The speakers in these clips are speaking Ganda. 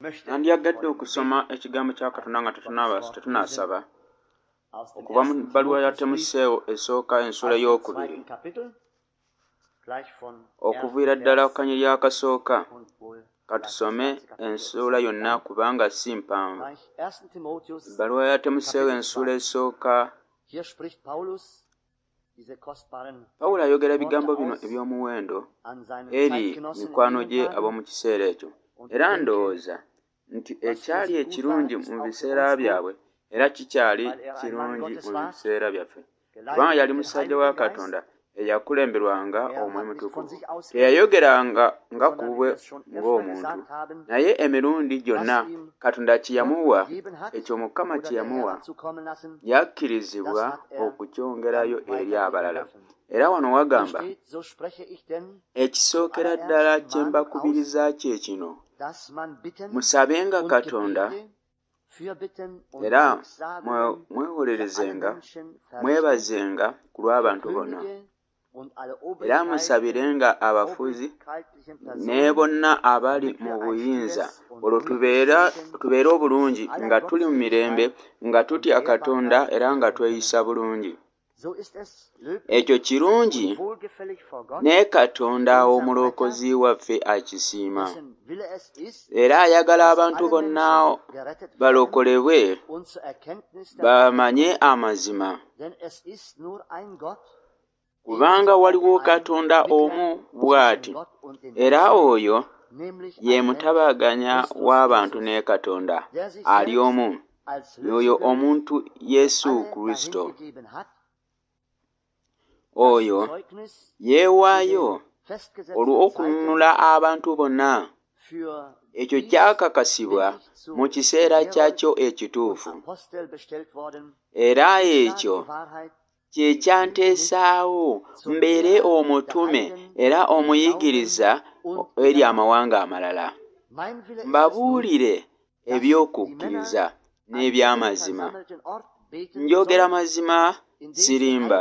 Nandyagadde okusoma ekigambo kya Katonda nga tetunasaba okuva mu bbaluwa ya Timoseewo esooka ensula y'okubiri okuviira ddala ku kanyiri akasooka katusome ensula yonna kubanga si mpanvu. Ebbaluwa ya Timoseewo ensula esooka. Pawulo ayogera ebigambo bino eby'omuwendo eri mikwano gye ab'omu kiseera ekyo, era ndowooza nti ekyali ekirungi mu biseera byabwe era kikyali kirungi mu biseera byaffe, kubanga yali musajja wa Katonda eyakulemberwanga Omwoyo Mutukuvu. Teyayogeranga nga ku bubwe ng'omuntu, naye emirundi gyonna Katonda kye yamuwa, ekyo Mukama kye yamuwa, yakkirizibwa okukyongerayo eri abalala. Era wano wagamba, ekisookera ddala kye mbakubiriza kye kino, musabenga Katonda era mwewolerezenga, mwebazenga ku lw'abantu bonna, era musabirenga abafuzi ne bonna abali mu buyinza, olwo tubeere obulungi nga tuli mu mirembe, nga tutya Katonda era nga tweyisa bulungi. Ekyo kirungi ne Katonda omulokozi waffe akisiima, era ayagala abantu bonna balokolebwe bamanye amazima, kubanga waliwo Katonda omu bw'ati, era oyo ye mutabaganya w'abantu ne Katonda ali omu, oyo omuntu Yesu Kristo. Oyo yeewaayo olw'okununula abantu bonna. Ekyo kyakakasibwa mu kiseera kyakyo ekituufu, era ekyo kye kyanteesaawo mbeere omutume era omuyigiriza eri amawanga amalala, mbabuulire eby'okukkiriza n'eby'amazima. Njogera mazima, sirimba.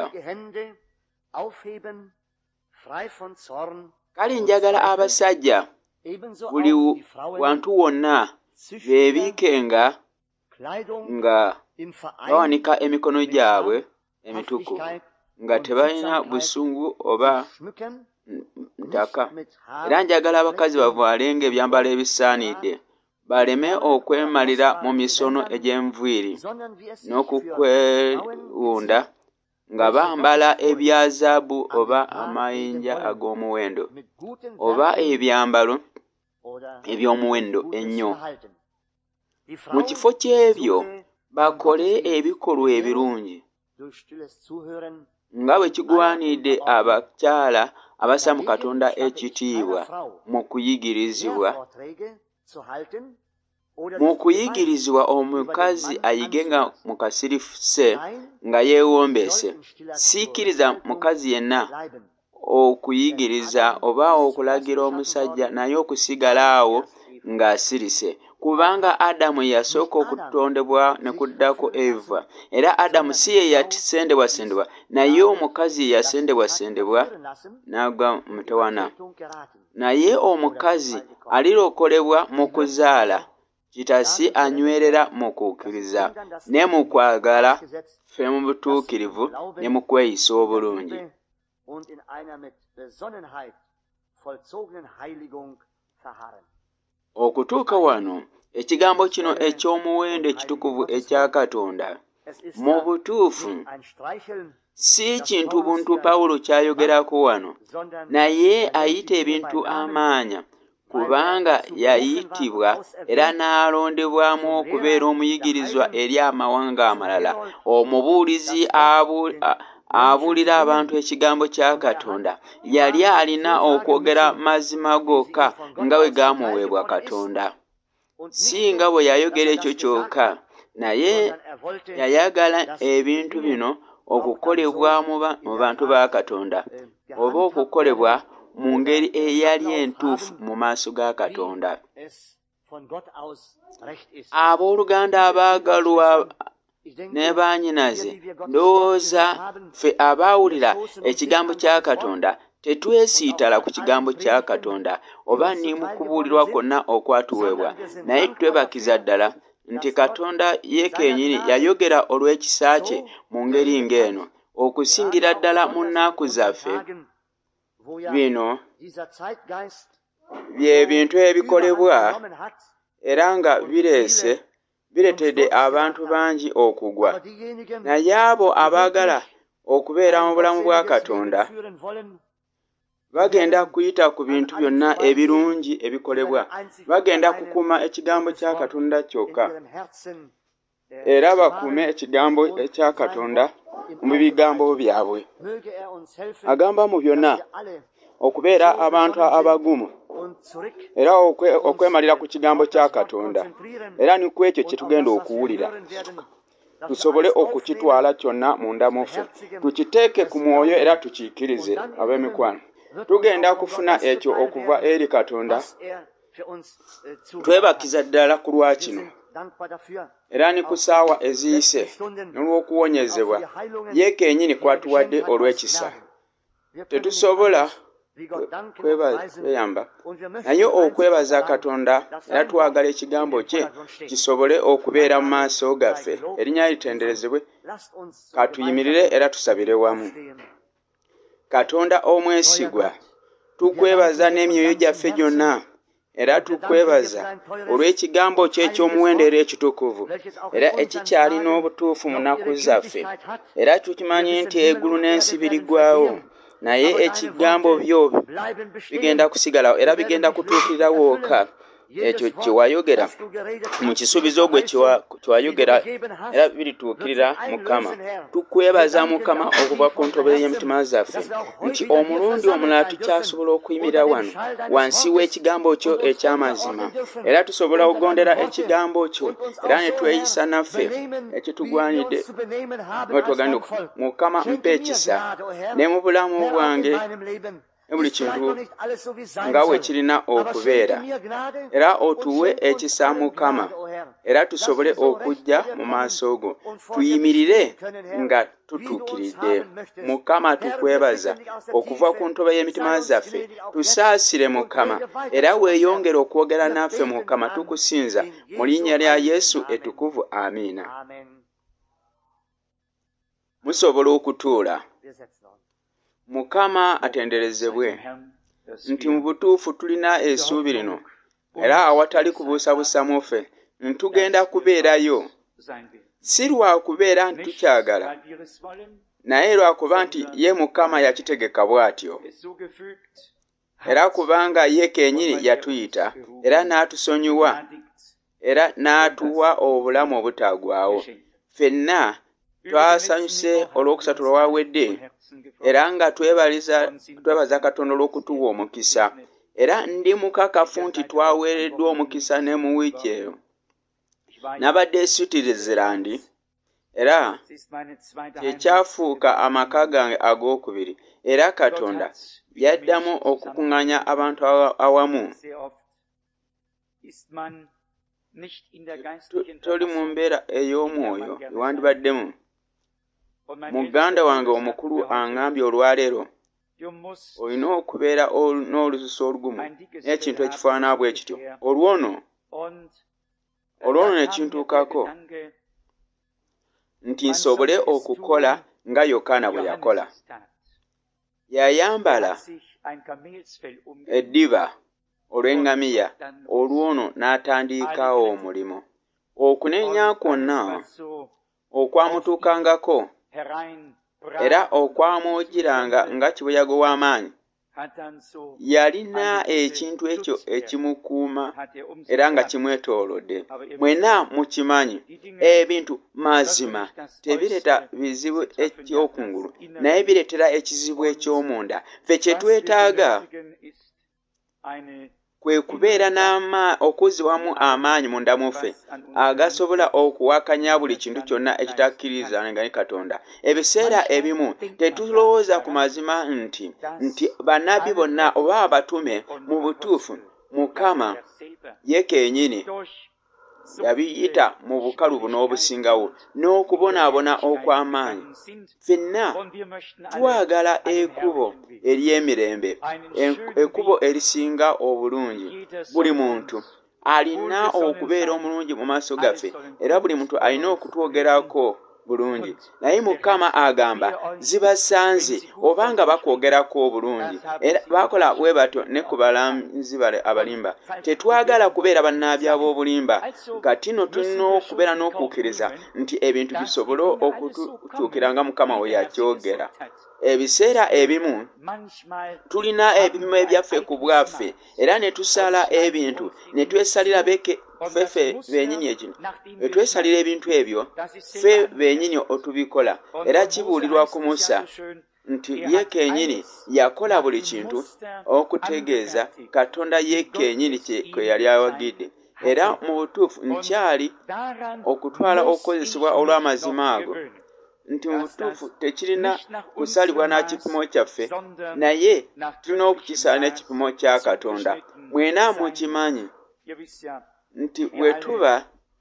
Kale njagala abasajja buli wantu wonna beebiikenga nga bawanika emikono gyabwe emitukuvu, nga tebalina busungu oba ntaka. Era njagala abakazi bavaalenga ebyambalo ebisaanidde, baleme okwemalira mu misono egy'enviiri n'okukwewunda nga bambala ebya zaabu oba amayinja ag'omuwendo oba ebyambalo eby'omuwendo ennyo. Mu kifo ky'ebyo bakole ebikolwa ebirungi nga bwe kigwanidde abakyala abassa mu Katonda ekitiibwa mu kuyigirizibwa omukazi ayigenga mu kasirifuse nga yeewombeese. Siikiriza mukazi yenna okuyigiriza oba okulagira omusajja naye okusigala awo ng'asirise, kubanga Adamu yasooka okutondebwa ne kuddako Eva, era Adamu si ye yasendebwasendebwa, naye omukazi yasendebwasendebwa n'agwa mu mutawaana. Naye omukazi alirokolebwa mu kuzaala, kitasi anywerera mu kukkiriza ne mu kwagala ffe mu butuukirivu ne mu kweyisa obulungi. Okutuuka wano, ekigambo kino eky'omuwendo ekitukuvu ekya Katonda mu butuufu si kintu buntu Pawulo ky'ayogerako wano, naye ayita ebintu amaanya, kubanga yayitibwa era n'alondebwamu okubeera omuyigirizwa eri amawanga amalala, omubuulizi abuulira abantu ekigambo kya Katonda. Yali alina okwogera mazima gokka nga bwe gaamuweebwa Katonda, si nga bwe yayogera ekyo kyokka, naye yayagala ebintu bino okukolebwa mu bantu ba Katonda, oba okukolebwa mu ngeri eyali entuufu mu maaso ga Katonda. Abooluganda abaagalwa ne bannyinaze, ndowooza ffe abaawulira ekigambo kya Katonda Tetwesiitala ku kigambo kya Katonda oba ni mu kubuulirwa kwonna okwatuweebwa, naye twebakiza ddala nti Katonda ye kennyini yayogera olw'ekisa kye mu ngeri ng'eno, okusingira ddala mu nnaku zaffe. Bino bye bintu ebikolebwa era nga bireetedde abantu bangi okugwa, naye abo abaagala okubeera mu bulamu bwa Katonda bagenda kuyita ku bintu byonna ebirungi ebikolebwa, bagenda kukuuma ekigambo kya Katonda kyokka, era bakuume ekigambo ekya Katonda mu bigambo byabwe. Agamba mu byonna okubeera abantu abagumu era okwemalira ku kigambo kya Katonda, era ni ku ekyo kye tugenda okuwulira tusobole okukitwala kyonna munda muffe, tukiteeke ku mwoyo era tukiikirize. Ab'emikwano, tugenda kufuna ekyo okuva eri Katonda. Twebakiza ddala ku lwa kino era ni ku ssaawa eziyise n'olw'okuwonyezebwa ye kennyini kwatuwadde olw'ekisa. Tetusobola kweyamba naye okwebaza Katonda era twagala ekigambo kye kisobole okubeera mu maaso gaffe. Erinnya litenderezebwe. Katuyimirire era tusabire wamu. Katonda omwesigwa, tukwebaza n'emyoyo gyaffe gyonna era tukwebaza olw'ekigambo kye eky'omuwendo era ekitukuvu era ekikyalina obutuufu mu nnaku zaffe, era tukimanyi nti eggulu n'ensi biriggwaawo, naye ekigambo byo bigenda kusigalawo era bigenda kutuukirira wooka ekyo kye wayogera mu kisuubizo gwe kyewayogera era birituukirira. Mukama, tukwebaza Mukama okuva ku ntobero y'emitima zaffe nti omulundi omulala tukyasobola okuyimirira wano wansi w'ekigambo kyo eky'amazima, era tusobola okugondera ekigambo kyo era ne tweyisa naffe ekitugwanidde. Mukama, mpa ekisa ne mu bulamu bwange buli kintu nga bwe kirina okubeera, era otuwe ekisa Mukama, era tusobole okujja mu maaso go tuyimirire nga tutuukiridde. Mukama, tukwebaza okuva ku ntobe y'emitima zaffe, tusaasire Mukama, era weeyongere okwogera naffe Mukama, tukusinza mu linnya lya Yesu ettukuvu, amiina. Musobola okutuula. Mukama atenderezebwe nti mu butuufu tulina essuubi lino era awatali kubuusabuusa mu ffe ntugenda kubeerayo, si lwa kubeera nti tukyagala, naye lwakuba nti ye Mukama yakitegeka bw'atyo, era kubanga ye kennyini yatuyita era n'atusonyiwa era n'atuwa obulamu obutaggwaawo. Ffenna twasanyuse olw'okusatula wawedde era nga twebaza Katonda olw'okutuwa omukisa, era ndi mukakafu nti twaweereddwa omukisa ne mu wiiki eyo. Nabadde Switzerland era kyekyafuuka amaka gange ag'okubiri, era Katonda yaddamu okukuŋŋaanya abantu awamu. Toli mu mbeera ey'omwoyo ewandibaddemu. Muganda wange omukulu aŋŋambye olwaleero olina okubeera n'olususu olugumu n'ekintu ekifaanana bwe kityo. Olwono ne kintuukako nti nsobole okukola nga Yokaana bwe yakola. Yayambala eddiba olw'eŋŋamiya, olwono n'atandikawo omulimu. Okunenya kwonna okwamutuukangako era okwamwogiranga nga kibuyaga w'amaanyi, yalina ekintu ekyo ekimukuuma era nga kimwetoolodde. Mwenna mukimanyi ebintu mazima tebireeta bizibu eky'okungulu, naye bireetera ekizibu eky'omunda. Ffe kye twetaaga kwe kubeera okuzibwamu amaanyi munda mu ffe agasobola okuwakanya buli kintu kyonna ekitakkirizanga ne Katonda. Ebiseera ebimu tetulowooza ku mazima nti bannabbi bonna oba abatume mu butuufu Mukama ye kennyini yabiyita mu bukalu buno obusingawo n'okubonaabona okw'amaanyi. Ffenna twagala ekkubo ery'emirembe, ekkubo erisinga obulungi. Buli muntu alina okubeera omulungi mu maaso gaffe, era buli muntu alina okutwogerako bulungi. Naye Mukama agamba zibasanze obanga bakwogerako obulungi. Era bakola bwe batyo ne ku balambuzi abalimba. Tetwagala kubeera bannabbi ab'obulimba. Kati no tulina okubeera n'okukkiriza nti ebintu bisobole okutuukira nga Mukama we yakyogera. Ebiseera ebimu tulina ebipimo ebyaffe ku bwaffe, era ne tusala ebintu ne twesalira ffe bennyini ekintu. Twesalira ebintu ebyo ffe bennyini otubikola, era kibuulirwa ku Musa nti ye kennyini yakola buli kintu okutegeeza Katonda ye kennyini kwe yali awagidde. Era mu butuufu nkyali okutwala okukozesebwa olw'amazima ago nti mu butuufu tekirina kusalibwa na kipimo kyaffe, naye tulina okukisala n'ekipimo kya Katonda. Mwena mukimanyi nti bwe tuba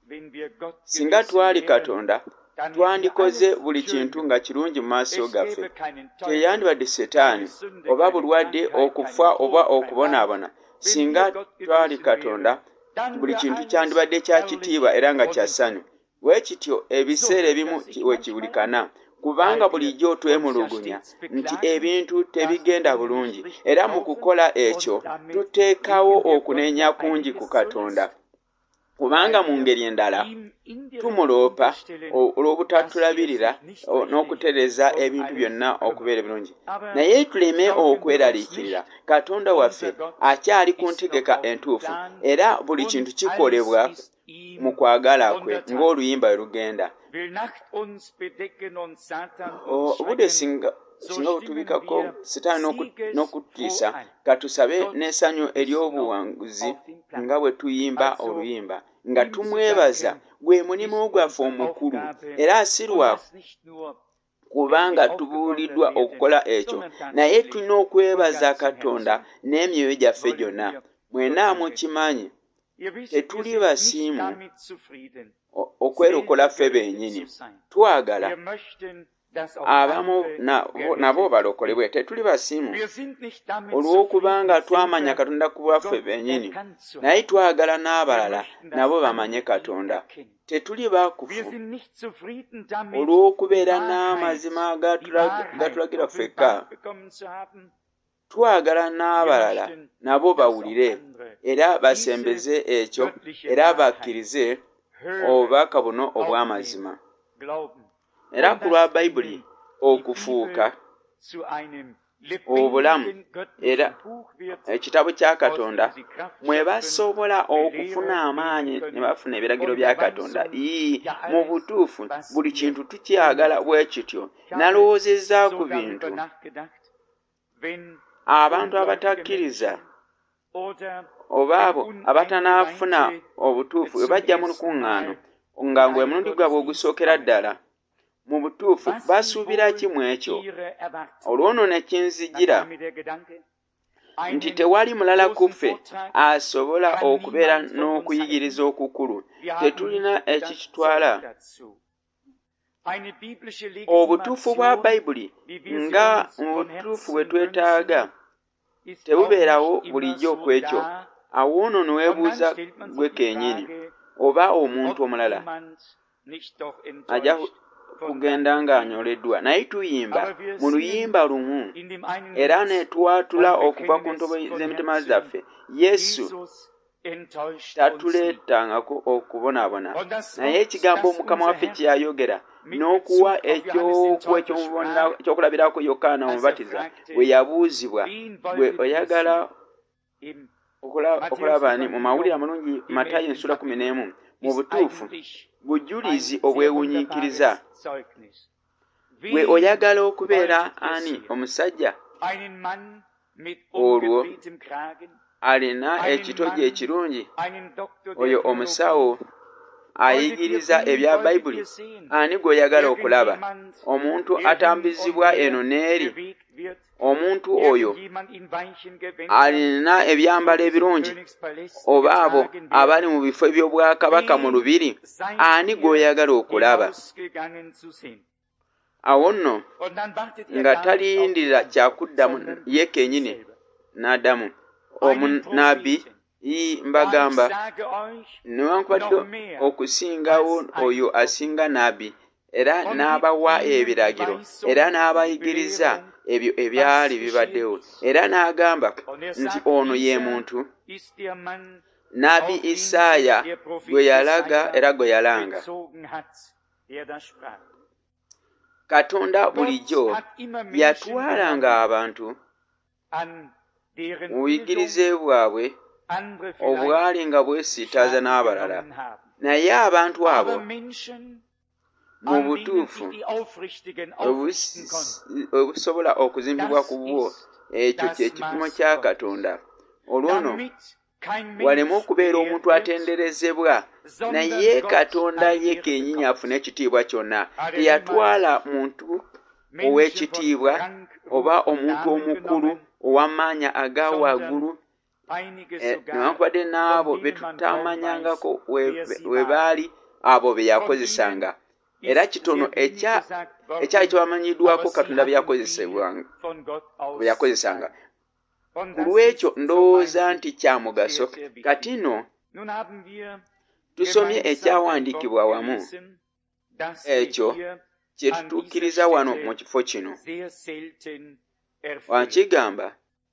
singa twali Katonda twandikoze buli kintu nga kirungi mu maaso gaffe. Teyandibadde Setaani oba bulwadde, okufa oba okubonaabona. Singa twali Katonda buli kintu kyandibadde kya kitiibwa era nga kya ssanyu. Bwe kityo ebiseera ebimu we kibulikana, kubanga bulijjo twemulugunya nti ebintu tebigenda bulungi, era mu kukola ekyo tuteekawo okunenya kungi ku Katonda. Kubanga mu ngeri endala tumuloopa olw'obutatulabirira n'okutereeza ebintu byonna okubeera ebirungi. Naye tuleme okweraliikirira, Katonda waffe akyali ku ntegeka entuufu, era buli kintu kikolebwa mu kwagala kwe ng'oluyimba we lugenda. Obudde singa butubikako Setaani n'okutiisa, katusabe n'essanyu ery'obuwanguzi nga bwe tuyimba oluyimba, nga tumwebaza. Gwe mulimu gwaffe omukulu, era si lwa kubanga tubuuliddwa okukola ekyo, naye tulina okwebaza Katonda n'emyoyo gyaffe gyonna. Mwena mukimanyi tetuli basiimu okwerokola ffe bennyini. Twagala abamu nabo balokolebwe. Tetuli basiimu olw'okubanga twamanya Katonda ku bwaffe bennyini, naye twagala n'abalala nabo bamanye Katonda. Tetuli baakufu olw'okubeera n'amazima gatulagira ffekka. Twagala n'abalala nabo bawulire era basembeze ekyo, era bakkirize obubaka buno obw'amazima. Era ku lwa Bayibuli okufuuka obulamu era ekitabo kya Katonda mwe basobola okufuna amaanyi ne bafuna ebiragiro bya Katonda. Mu butuufu buli kintu tukyagala bwe kityo. Nalowoozezza ku bintu abantu abatakkiriza oba abo abatanaafuna obutuufu bwe bajja mu lukuŋŋaano nga gwe mulundi gwabwe ogusookera ddala, mu butuufu basuubira ki mu ekyo? Olwo nno ne kinzijira nti tewali mulala ku ffe asobola okubeera n'okuyigiriza okukulu. Tetulina ekikitwala. Obutuufu bwa Bayibuli nga mu butuufu bwe twetaaga tebubeerawo bulijjo kwekyo. Awo nno ne weebuuza gwe kennyini oba omuntu omulala ajja kugenda ng'anyoleddwa. Naye tuyimba mu luyimba lumu era ne twatula okuva ku ntobo z'emitima zaffe. Yesu tatuleetangako okubonaabona, naye ekigambo Mukama waffe kye yayogera n'okuwa ekyokulabirako Yokaana Omubatiza bwe yabuuzibwa, gwe oyagala okulaba ani? Mu mawulire amalungi Matayo ensula 11, mu butuufu bujulizi obwewunyiikiriza. Gwe oyagala okubeera ani? Omusajja olwo alina ekitogi ekirungi, oyo omusawo ayigiriza ebya Bayibuli ani gw'oyagala okulaba? Omuntu atambizibwa eno n'eri? Omuntu oyo alina ebyambalo ebirungi? Oba abo abali mu bifo by'obwakabaka mu lubiri? Ani gw'oyagala okulaba? Awo nno nga taliyirindirira kyakuddamu ye kennyini n'addamu, omunnabbi mbagamba newankubadde okusingawo oyo asinga nnabbi, era n'abawa ebiragiro era n'abayigiriza ebyo ebyali bibaddewo, era n'agamba nti ono ye muntu nnabbi Isaaya gwe yalaga era gwe yalanga. Katonda bulijjo yatwalanga abantu mu buyigirize bwabwe obwali nga bwesiitaaza n'abalala, naye abantu abo mu butuufu obusobola okuzimbibwa ku bwo, ekyo kye kipimo kya Katonda. Olwono waleme okubeera omuntu atenderezebwa, naye Katonda ye kennyini afune ekitiibwa kyonna. Teyatwala muntu ow'ekitiibwa oba omuntu omukulu ow'amaanyi aga waggulu, newankubadde n'abo be tutamanyangako we baali, abo be yakozesanga. Era kitono ekyali kibamanyiddwako Katonda bye yakozesanga. Ku lw'ekyo ndowooza nti kya mugaso. Kati nno tusomye ekyawandiikibwa wamu, ekyo kye tutuukiriza wano mu kifo kino. Wakigamba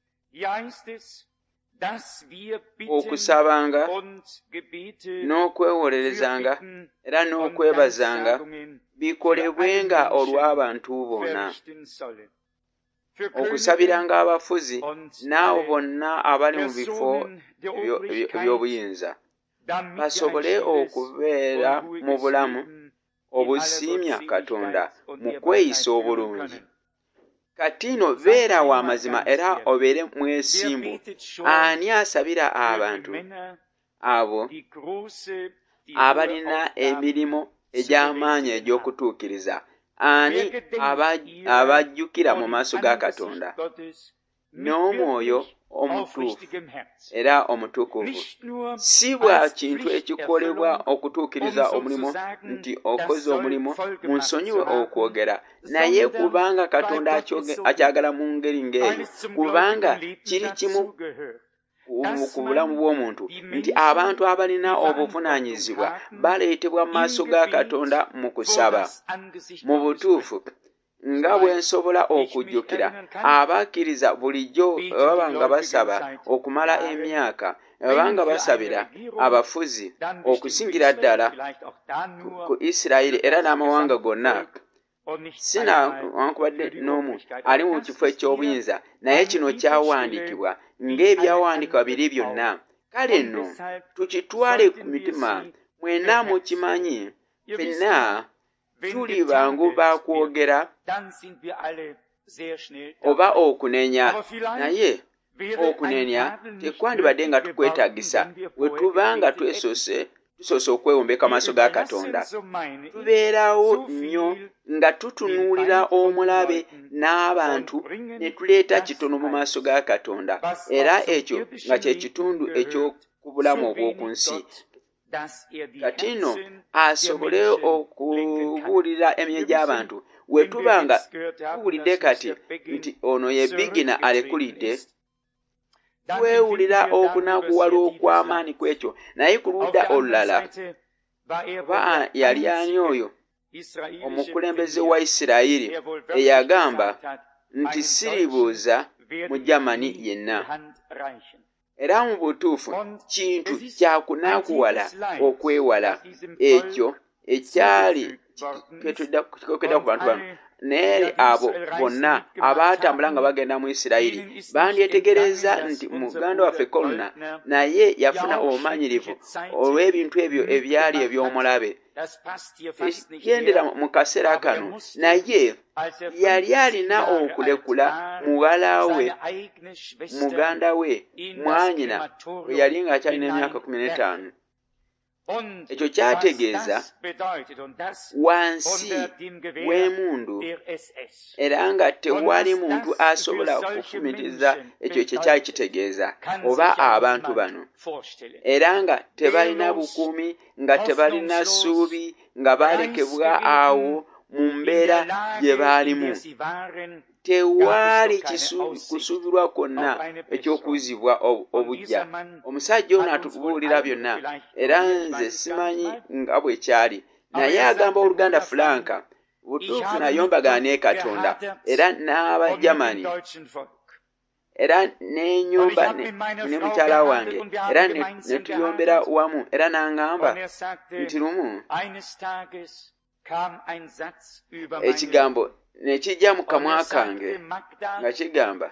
okusabanga n'okwewolerezanga era n'okwebazanga bikolebwenga olw'abantu bonna, okusabiranga abafuzi n'abo bonna abali mu bifo by'obuyinza, basobole okubeera mu bulamu obusiimya Katonda mu kweyisa obulungi. Kati nno beera wa mazima era obeere mwesimbu. Ani asabira abantu abo abalina emirimu egy'amaanyi egy'okutuukiriza? Ani abajjukira mu maaso ga Katonda n'omwoyo omutuufu era omutukuvu? Si bwa kintu ekikolebwa okutuukiriza omulimu nti okoze omulimu munsonyiwe okwogera, naye kubanga Katonda akyagala mu ngeri ng'eyo, kubanga kiri kimu ku bulamu bw'omuntu nti abantu abalina obuvunaanyizibwa baleetebwa mu maaso ga Katonda mu kusaba. Mu butuufu nga bwe nsobola okujjukira, abakkiriza bulijjo baba nga basaba okumala emyaka, baba nga basabira abafuzi okusingira ddala ku Isirayiri era n'amawanga gonna. Sinawankubadde n'omu ali mu kifo eky'obuyinza, naye kino kyawandiikibwa ng'ebyawandiikibwa biri byonna. Kale nno tukitwale ku mitima. Mwenna mukimanyi ffenna tuli bangu bakwogera oba okunenya, naye okunenya tekwandibadde nga tukwetaagisa bwe tuba nga tusoose okwewombeka maaso ga Katonda. Tubeerawo nnyo nga tutunuulira omulabe n'abantu ne tuleeta kitono mu maaso ga Katonda, era ekyo nga kye kitundu eky'okubulamu obw'oku nsi. Kati nno asobole okubuulira emyoyo gy'abantu, we tuba nga tuwulidde kati nti ono ye bigina alekulidde, twewulira okunakuwala okw'amaanyi ku ekyo. Naye ku ludda olulala, oba yali ani oyo omukulembeze wa Isirayiri eyagamba nti siribuuza Mujamani yenna? Era mu butuufu kintu kyakunakuwala okwewala ekyo ekyali kikokedda ku bantu bano. Naye abo bonna abaatambula nga bagenda mu Isirayiri bandyetegereza nti muganda waffe Kolona naye yafuna obumanyirivu olw'ebintu ebyo ebyali eby'omulabe. Gendera mu kaseera kano naye yali alina okulekula muwala we, muganda we, mwanyina, bwe yali ng'akyalina emyaka 15. ekyo kyategeeza wansi w'emundu era nga tewali muntu asobola okufumitiza ekyo kye kyali kitegeeza oba abantu bano era nga tebalina bukuumi nga tebalina ssuubi nga baalekebwa awo mu mbeera gye baalimu tewaali kusuubirwa kwonna eky'okuzibwa obujja. Omusajja ono atubuulira byonna era nze simanyi nga bwe kyali naye agamba Oluganda Franka butuufu nayombagana ne Katonda era n'Abajamani era n'enyumba ne mukyala wange era ne tuyombera wamu era n'aŋŋamba nti lumu ekigambo ne kijja mu kamwa kange nga kigamba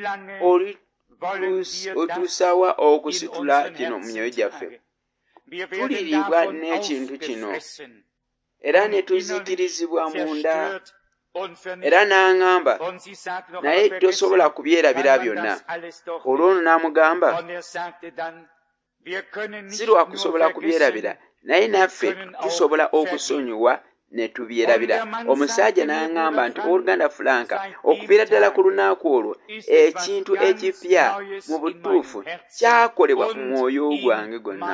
otuusawa okusitula kino mu myoyo gyaffe tuliriibwa n'ekintu kino era ne tuzikirizibwa munda era n'aŋŋamba naye tosobola kubyerabira byonna olw'ono n'amugamba si lwa kusobola kubyerabira naye naffe tusobola okusonyiwa ne tubyerabira. Omusajja n'aŋŋamba nti Oluganda Franka okuviira ddala ku lunaku olwo ekintu ekipya mu butuufu kyakolebwa mu mwoyo gwange gwonna.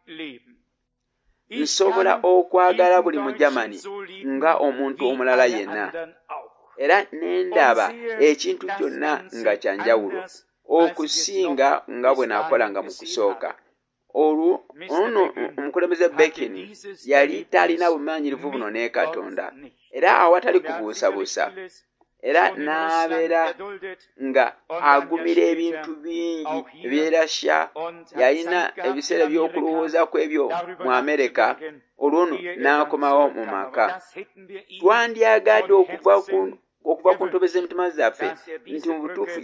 Nsobola okwagala buli Mujamani nga omuntu omulala yenna era ne ndaba ekintu kyonna nga kya njawulo okusinga nga bwe naakolanga mu kusooka. Olwo ono omukulembeze Bekin yali talina bumaanyirivu buno ne Katonda era awatali kubuusabuusa era n'abeera nga agumira ebintu bingi ebyerasya. Yalina ebiseera by'okulowooza ku ebyo mu Amerika olw'ono n'akomawo mu maka. Twandyagadde okuva ku ntobe z'emitima zaffe nti mu butuufu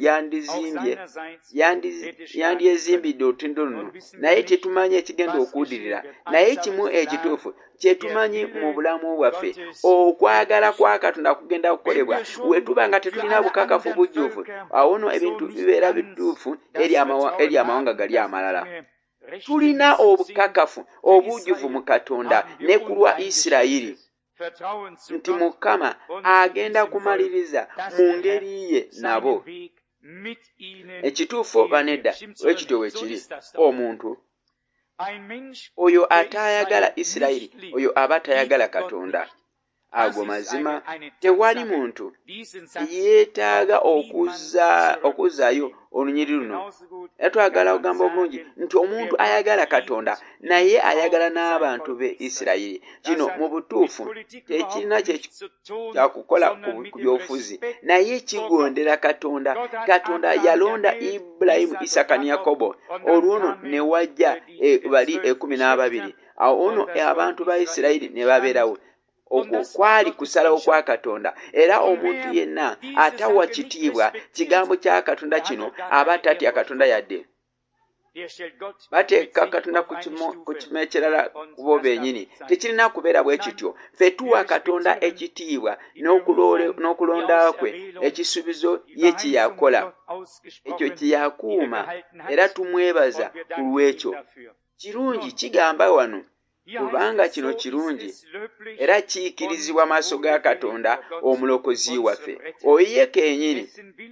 yandyezimbidde olutindo luno naye tetumanyi ekigenda okuddirira naye kimu ekituufu kyetumanyi mu bulamu bwaffe okwagala kwa Katonda kugenda kukolebwa we tuba nga tetulina bukakafu bujjuvu awono ebintu bibeera bituufu eri amawanga gali amalala. Tulina obukakafu obujjuvu mu Katonda ne ku lwa Isirayiri nti Mukama agenda kumaliriza mu ngeri ye nabo. Ekituufu oba nedda ekityo we kiri omuntu oyo atayagala Isirayiri oyo aba tayagala Katonda. Ago mazima tewali muntu yeetaaga okuzzaayo olunyiri luno. Twagala ogamba obulungi nti omuntu ayagala Katonda naye ayagala n'abantu be Isirayiri. Kino mu butuufu tekirina kyakukola ku byobufuzi naye kigondera Katonda. Katonda yalonda Ibulayimu, Isaka ne Yakobo olw'ono ne wajja bali 12 awo ono abantu ba Isirayiri ne babeerawo. Okwo kwali kusalawo kwa Katonda era omuntu yenna atawa kitiibwa kigambo kya Katonda kino aba tatya Katonda yadde. Bateeka Katonda ku kimo ekirala bo bennyini. Tekirina kubeera bwe kityo. Ffe tuwa Katonda ekitiibwa n'okulonda kwe ekisuubizo ye kye yakola ekyo kye yakuuma era tumwebaza ku lw'ekyo. Kirungi kigamba wano kubanga kino kirungi era kiyikirizibwa maaso ga Katonda omulokozi waffe oyo ye kennyini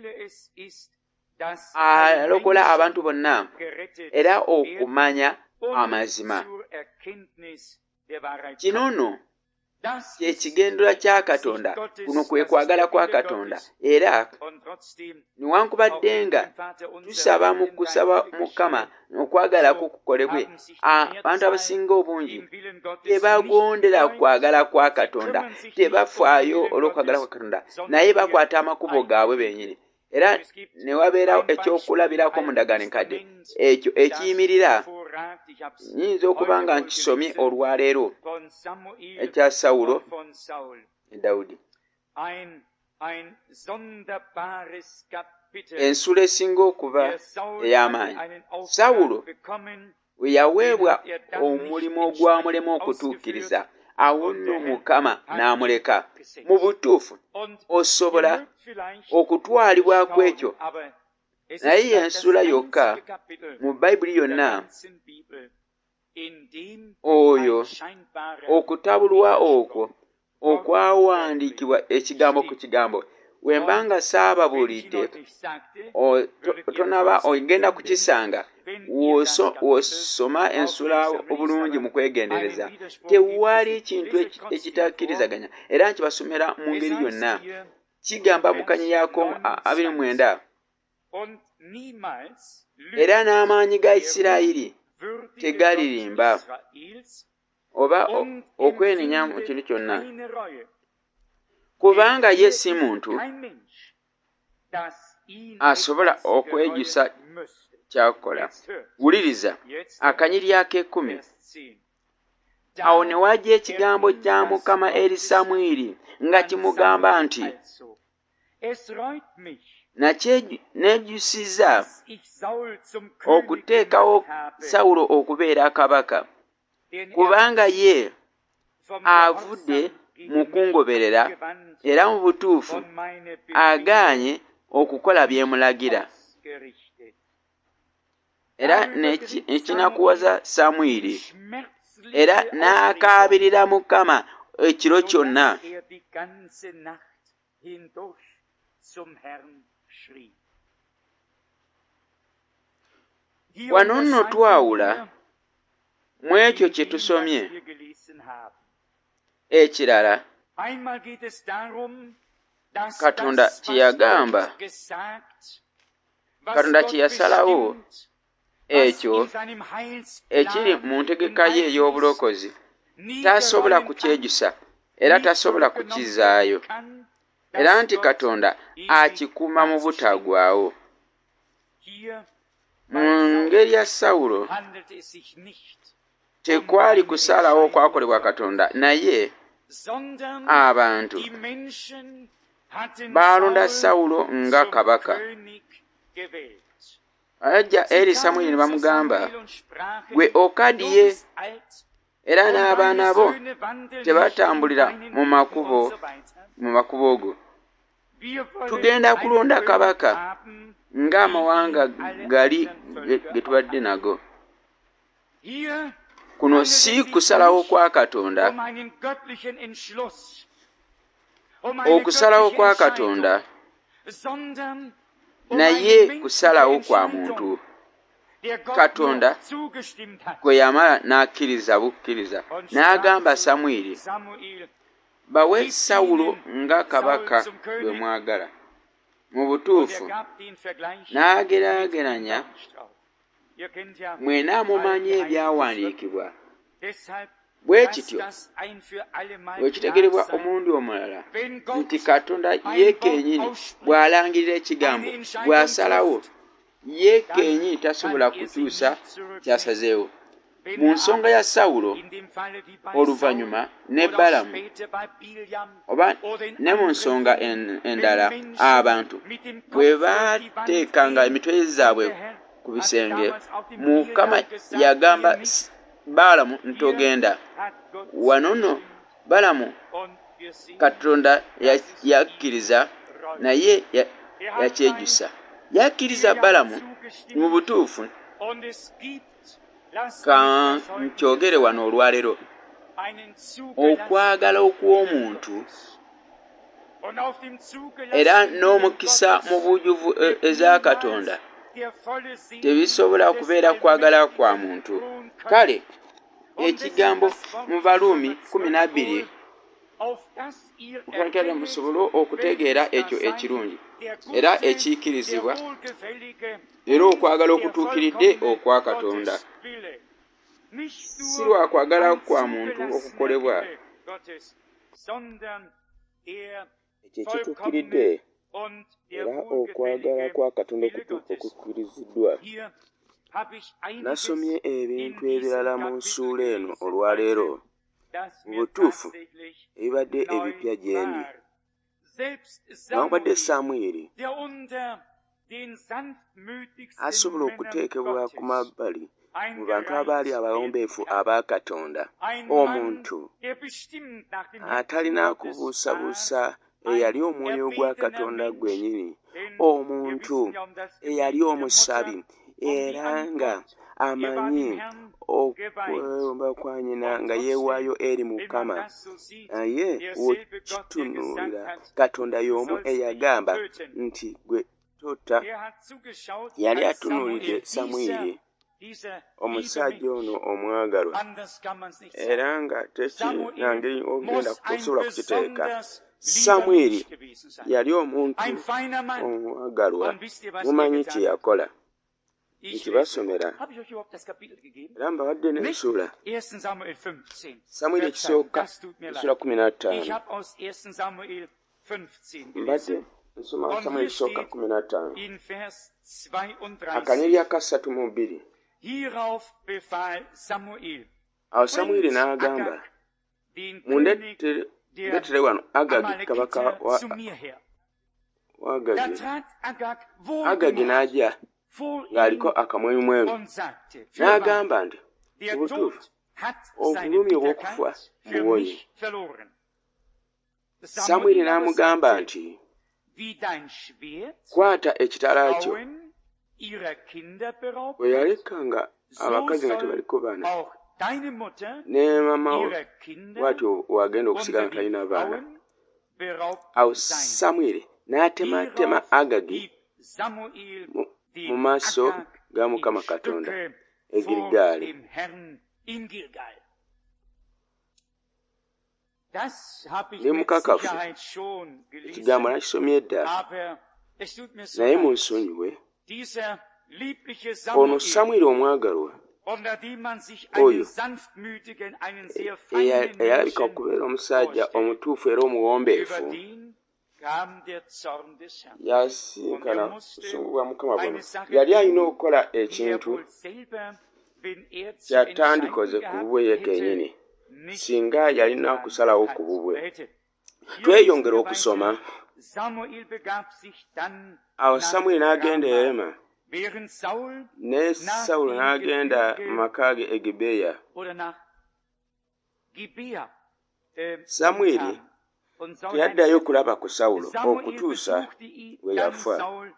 alokola abantu bonna era okumanya amazima. Kino nno kyekigendera kya Katonda kuno kwe kwagala kwa Katonda era newankubadde nga tusaba mu kusaba Mukama okwagala kukolebwe abantu abasinga obungi tebagondera kwagala kwa Katonda tebafaayo olw'okwagala kwa Katonda naye bakwata amakubo gaabwe bennyini era ne wabeerawo ekyokulabirako mu ndagaano enkadde ekyo ekiyimirira. Nnyinza okuba nga nkisomye olwaleero ekya Sawulo ne Dawudi. Ensula esinga okuba ey'amaanyi. Sawulo we yaweebwa omulimu ogwamulema okutuukiriza awo nno Mukama n'amuleka. Mu butuufu osobola okutwalibwa ku ekyo naye ensula yokka mu Bayibuli yonna oyo okutabulwa okwo okwawandiikibwa ekigambo ku kigambo wembanga saababuulidde tonaba ogenda kukisanga wosoma ensula obulungi mu kwegendereza tewali kintu ekitakkirizaganya era nkibasomera mu ngeri yonna kigamba mu Kanyeyaako 29 era n'amaanyi ga Isirayiri tegalirimba oba okwenenya mu kintu kyonna kubanga ye si muntu asobola okwejjusa kyakola. Wuliriza akanyiri ak'ekkumi. Awo ne wajja ekigambo kya Mukama eri Samwiri nga kimugamba nti nejjusiza okuteekawo Sawulo okubeera kabaka kubanga ye avudde mu kungoberera era mu butuufu agaanye okukola bye mulagira. Era nekinakuwaza Samwiri era n'akaabirira Mukama ekiro kyonna. Wano nno twawula mu ekyo kye tusomye ekirala Katonda kye yagamba, Katonda kye yasalawo ekyo ekiri mu ntegeka ye ey'obulokozi tasobola kukyejjusa era tasobola kukizaayo era nti Katonda akikuuma mu butagwawo. Mu ngeri ya Sawulo tekwali kusalawo okwakolebwa Katonda naye abantu baalonda Sawulo nga kabaka. Ajja eri Samwiri ne bamugamba, gwe okaddiye era n'abaana bo tebatambulira mu makubo go. Tugenda kulonda kabaka ng'amawanga gali ge tubadde nago. Kuno si kusalawo kwa Katonda. Okusalawo kwa Katonda naye kusalawo kwa muntu. Katonda kwe yamala n'akkiriza bukkiriza n'agamba Samwiri, bawe Sawulo nga kabaka gwe mwagala. Mu butuufu n'ageraageranya, mwena mumanyi ebyawandiikibwa. Bwe kityo wekitegerebwa omulundi omulala nti Katonda ye kennyini bw'alangirira ekigambo, bw'asalawo ye kennyini tasobola kukyusa kyasazeewo. Mu nsonga ya Sawulo oluvannyuma ne Balamu oba ne mu nsonga endala abantu bwe baateekanga emitwe zaabwe ku bisenge, Mukama yagamba Balamu ntogenda. Wano nno Balamu Katonda yakkiriza naye yakyejjusa. Yakkiriza Balamu mu butuufu. Ka nkyogere wano olwaleero, okwagala okw'omuntu era n'omukisa mu bujjuvu eza Katonda tebisobola kubeera kwagala kwa muntu. Kale ekigambo mu Baluumi 12 okwanjala musobole okutegeera ekyo ekirungi era ekiikirizibwa era okwagala okutuukiridde okwa Katonda, si lwa kwagala kwa muntu okukolebwa. Ekyo ekituukiridde era okwagala kwa Katonda okukkiriziddwa. Nasomye ebintu ebirala mu nsuula eno olwaleero mu butuufu ebibadde ebipya gye ndi. Newankubadde Samwiri asobola okuteekebwa ku mabbali mu bantu abaali abawombeefu aba Katonda, omuntu atalina kubuusabuusa, eyali omwoyo gwa Katonda gwennyini, omuntu eyali omusabi, era nga amanyi okwewomba kwa nyina nga yeewaayo eri Mukama. Naye wekitunuulira Katonda y'omu eyagamba nti gwe tota. Yali atunuulidde Samwiri, omusajja ono omwagalwa, era nga tekiri na ngeri ogenda kusobola kukiteeka. Samwiri yali omuntu omwagalwa. Mumanyi kye yakola? Nkibasomera era mbawadde n'ensula. Samwiri ekisooka essula 15. Mbadde nsoma Samwiri ekisooka 15 akanyeri aka 32. Awo Samwiri n'agamba, mundeetere wano Agagi kabaka wa Agagi. Agagi n'ajja ng'aliko akamwenyumwenyu, n'agamba nti obutuufu obulumi obw'okufa mbuwoye. Samwiri n'amugamba nti kwata ekitala kyo. Bwe yalekanga abakazi nga tebaliko baana, ne mama bw'atyo wagenda okusigala nga talina baana. Awo Samwiri n'atematema Agagi mu maaso ga Mukama Katonda e Girigaali. Ndi mukakafu ekigambo nakisomye dda, naye munsonyiwe, ono Samwiri omwagalwa oyo eyalabika okubeera omusajja omutuufu era omuwombeefu, yasinkana obusungu bwa Mukama buno. Yali alina okukola ekintu kyatandikoze ku bubwe ye kennyini, singa yalina kusalawo ku bubwe. Tweyongera okusoma. Awo Samwiri n'agenda e Rema, ne Sawulo n'agenda mu maka ge e Gibeya. Samwiri teyaddayo kulaba ku Sawulo okutuusa bwe yafa.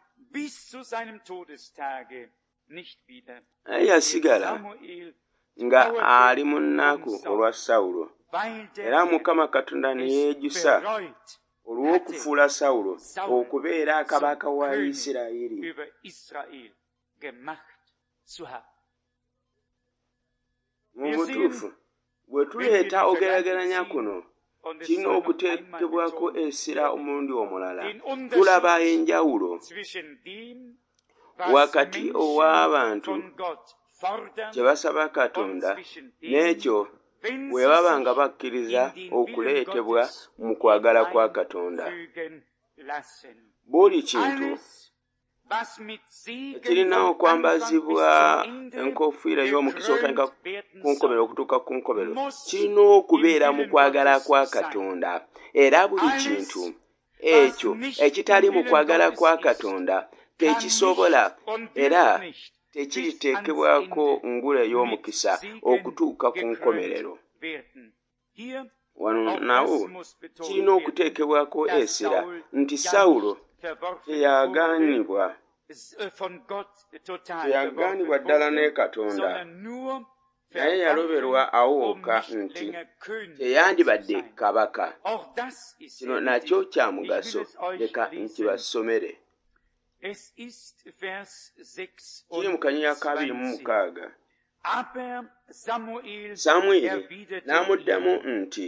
Naye yasigala nga ali mu nnaku olwa Sawulo, era Mukama Katonda ne yeejusa olw'okufuula Sawulo okubeera kabaka wa Isirayiri. Mu butuufu bwe tuleeta ogeraageranya kuno, kirina okuteekebwako essira omulundi omulala. Tulaba enjawulo wakati ow'abantu kye basaba Katonda n'ekyo bwe baba nga bakkiriza okuleetebwa mu kwagala kwa Katonda. Buli kintu ekirina okwambazibwa enkofiira y'omukisa otandika ku nkomero okutuuka ku nkomero kirina okubeera mu kwagala kwa Katonda, era buli kintu ekyo ekitali mu kwagala kwa Katonda tekisobola era tekiriteekebwako ngule ey'omukisa okutuuka ku nkomerero. Wano nawo kirina okuteekebwako essira nti Sawulo teyagaanibwa ddala ne Katonda, naye yaloberwa awooka nti teyandibadde kabaka. Kino nakyo kya mugaso, leka nkibasomere. Kiri mu Kanyinya ka 26. Samwiri n'amuddamu nti,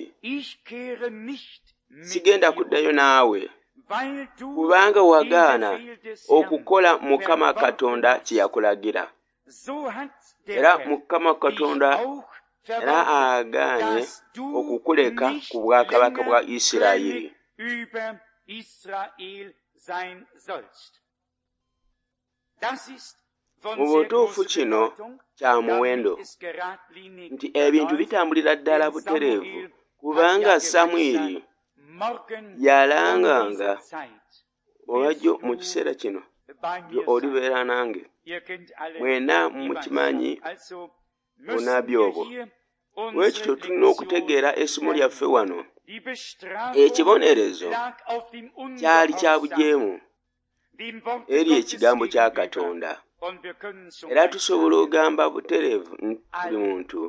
sigenda kuddayo naawe, kubanga wagaana okukola Mukama Katonda kye yakulagira. Era Mukama Katonda era agaanye okukuleka ku bwakabaka bwa Isirayiri. Mu butuufu kino kya muwendo nti ebintu bitambulira ddala butereevu, kubanga Samwiri yalanganga olwajjo mu kiseera kino byo olibeera nange. Mwena mukimanyi bunabi obwo. Bwekityo tulina okutegeera essomo lyaffe wano. Ekibonerezo kyali kya bujeemu eri ekigambo kya Katonda. Era tusobola ogamba butereevu buli muntu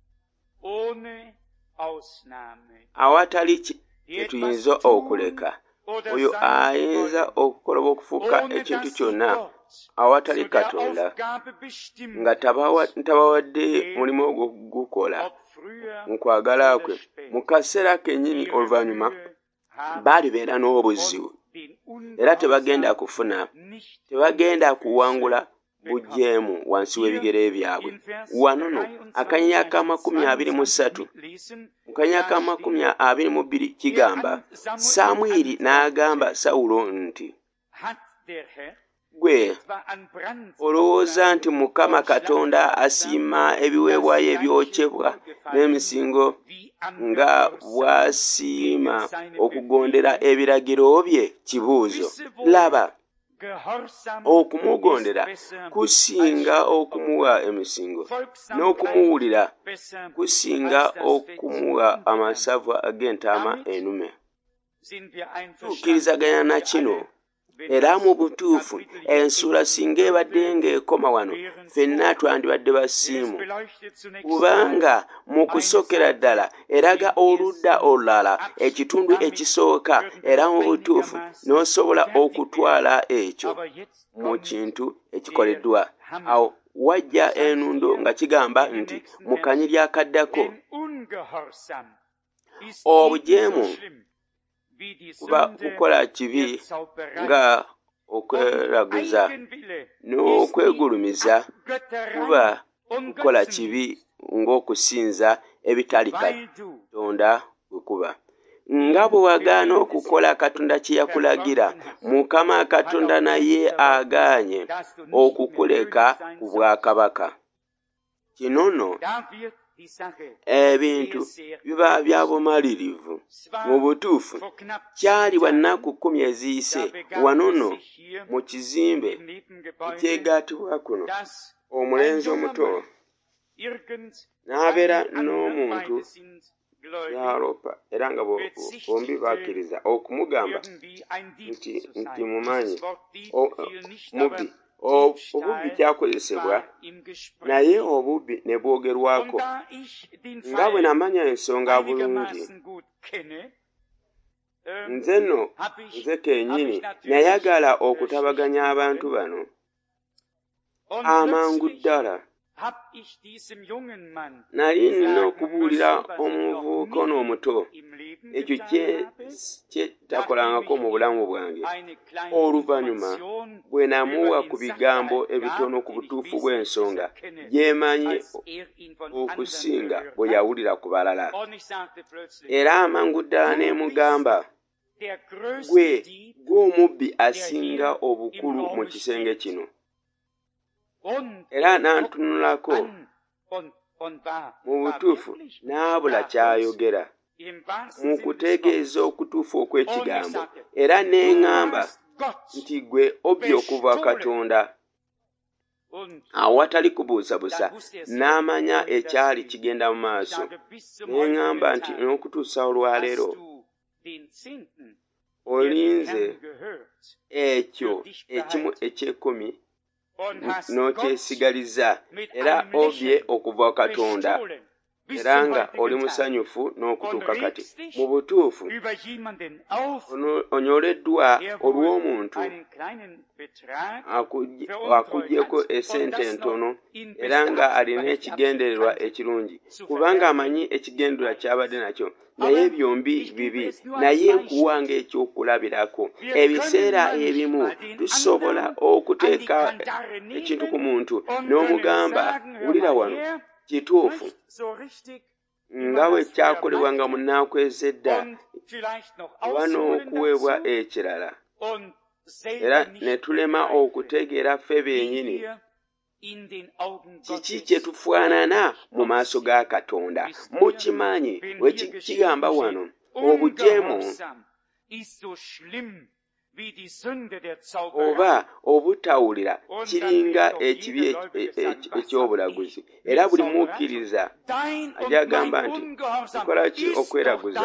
awatali kyetuyinza okuleka oyo ayinza okukola okufuuka ekintu kyonna awatali Katonda nga tabawadde mulimu ogw'okugukola mu kwagala kwe. Mu kaseera kennyini oluvannyuma baalibeera n'obuzibu era tebagenda kuwangula bujeemu wansi w'ebigere byabwe. Wano no akanya ka 23 mu kanya ka 22 kigamba Samwiri n'agamba Sawulo nti, "Gwe olowooza nti Mukama Katonda asiima ebiweebwayo ebyokyebwa n'emisingo nga bw'asiima okugondera ebiragiro bye?" Kibuuzo. Laba, okumugondera kusinga okumuwa emisingo, n'okumuwulira kusinga okumuwa amasavu ag'entaama ennume. Tukkirizaganya na kino. Era mu butuufu ensuula singa ebadde ng'ekoma wano, ffenna twandibadde basiimu, kubanga mu kusokera ddala eraga oludda olulala, ekitundu ekisooka, era mu butuufu n'osobola okutwala ekyo mu kintu ekikoleddwa. Awo wajja ennundo nga kigamba nti mu kanyiri akaddako, obujeemu kuba kukola kibi nga okweraguza n'okwegulumiza, kuba kukola kibi ng'okusinza ebitali Katonda bwe kuba. Nga bwe wagaana okukola Katonda kye yakulagira, Mukama Katonda naye agaanye okukuleka ku bwakabaka. Kino nno ebintu biba bya bumalirivu. Mu butuufu kyali bwa nnaku 10 eziyise wano nno mu kizimbe ekyegaatibwa kuno, omulenzi omuto n'abeera n'omuntu y'alopa, era nga bombi bakkiriza okumugamba nti mumanyi mubbi. Obubbi kyakozesebwa, naye obubbi ne bwogerwako. Nga bwe namanya ensonga bulungi, nze kennyini nayagala okutabaganya abantu bano amangu ddala. Nali nina okubuulira omuvubuka ono omuto ekyo kye takolangako mu bulamu bwange. Oluvannyuma bwe namuwa ku bigambo ebitono ku butuufu bw'ensonga gyemanyi okusinga bwe yawulira ku balala. Era amangu ddala ne mugamba, "Gwe omubbi asinga obukulu mu kisenge kino." Era n'antunulako mu butuufu n'abula ky'ayogera mu kutegeeza okutuufu okw'ekigambo, era n'eŋŋamba nti gwe obbi okuva Katonda. Awatali kubuusabuusa n'amanya ekyali kigenda mu maaso. N'eŋŋamba nti n'okutuusa olwaleero olinze ekyo ekimu eky'ekumi n'okyesigaliza, era obye okuva Katonda, era nga oli musanyufu n'okutuuka kati. Mu butuufu onyoleddwa olw'omuntu akuggyeko essente entono, era nga alina ekigendererwa ekirungi, kubanga amanyi ekigendererwa ky'abadde nakyo, naye byombi bibi. Naye nkuwanga ekyokulabirako. Ebiseera ebimu tusobola okuteeka ekintu ku muntu n'omugamba, "Wulira wano, kituufu nga bwe kyakolebwanga mu nnaku ez'edda, oba n'okuweebwa ekirala." Era ne tulema okutegeera ffe bennyini kiki kye tufaanana mu maaso ga Katonda. Mukimanyi kigamba wano, obujeemu oba obutawulira kiringa ekibi eky'obulaguzi. Era buli mukkiriza ajagamba nti tukola ki okweraguza?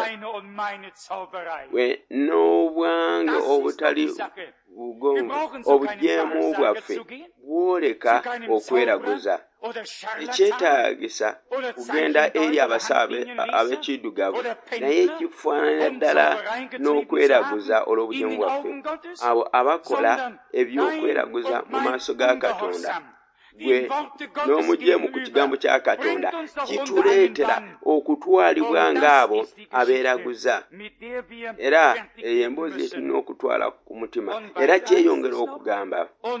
N'obwange obutali bugonvu, obujeemu bwaffe bwoleka okweraguza. Ekyetaagisa kugenda eri abasabe ab'ekiddugavu naye ekifaanana ddala n'okweraguza olw'obugimu bwaffe, abo abakola ebyokweraguza mu maaso ga Katonda. Gwe n'omujeemu ku kigambo kya Katonda kituleetera okutwalibwa ng'abo abeeraguza, era eyo emboozi etulina okutwala ku mutima, era kyeyongera okugamba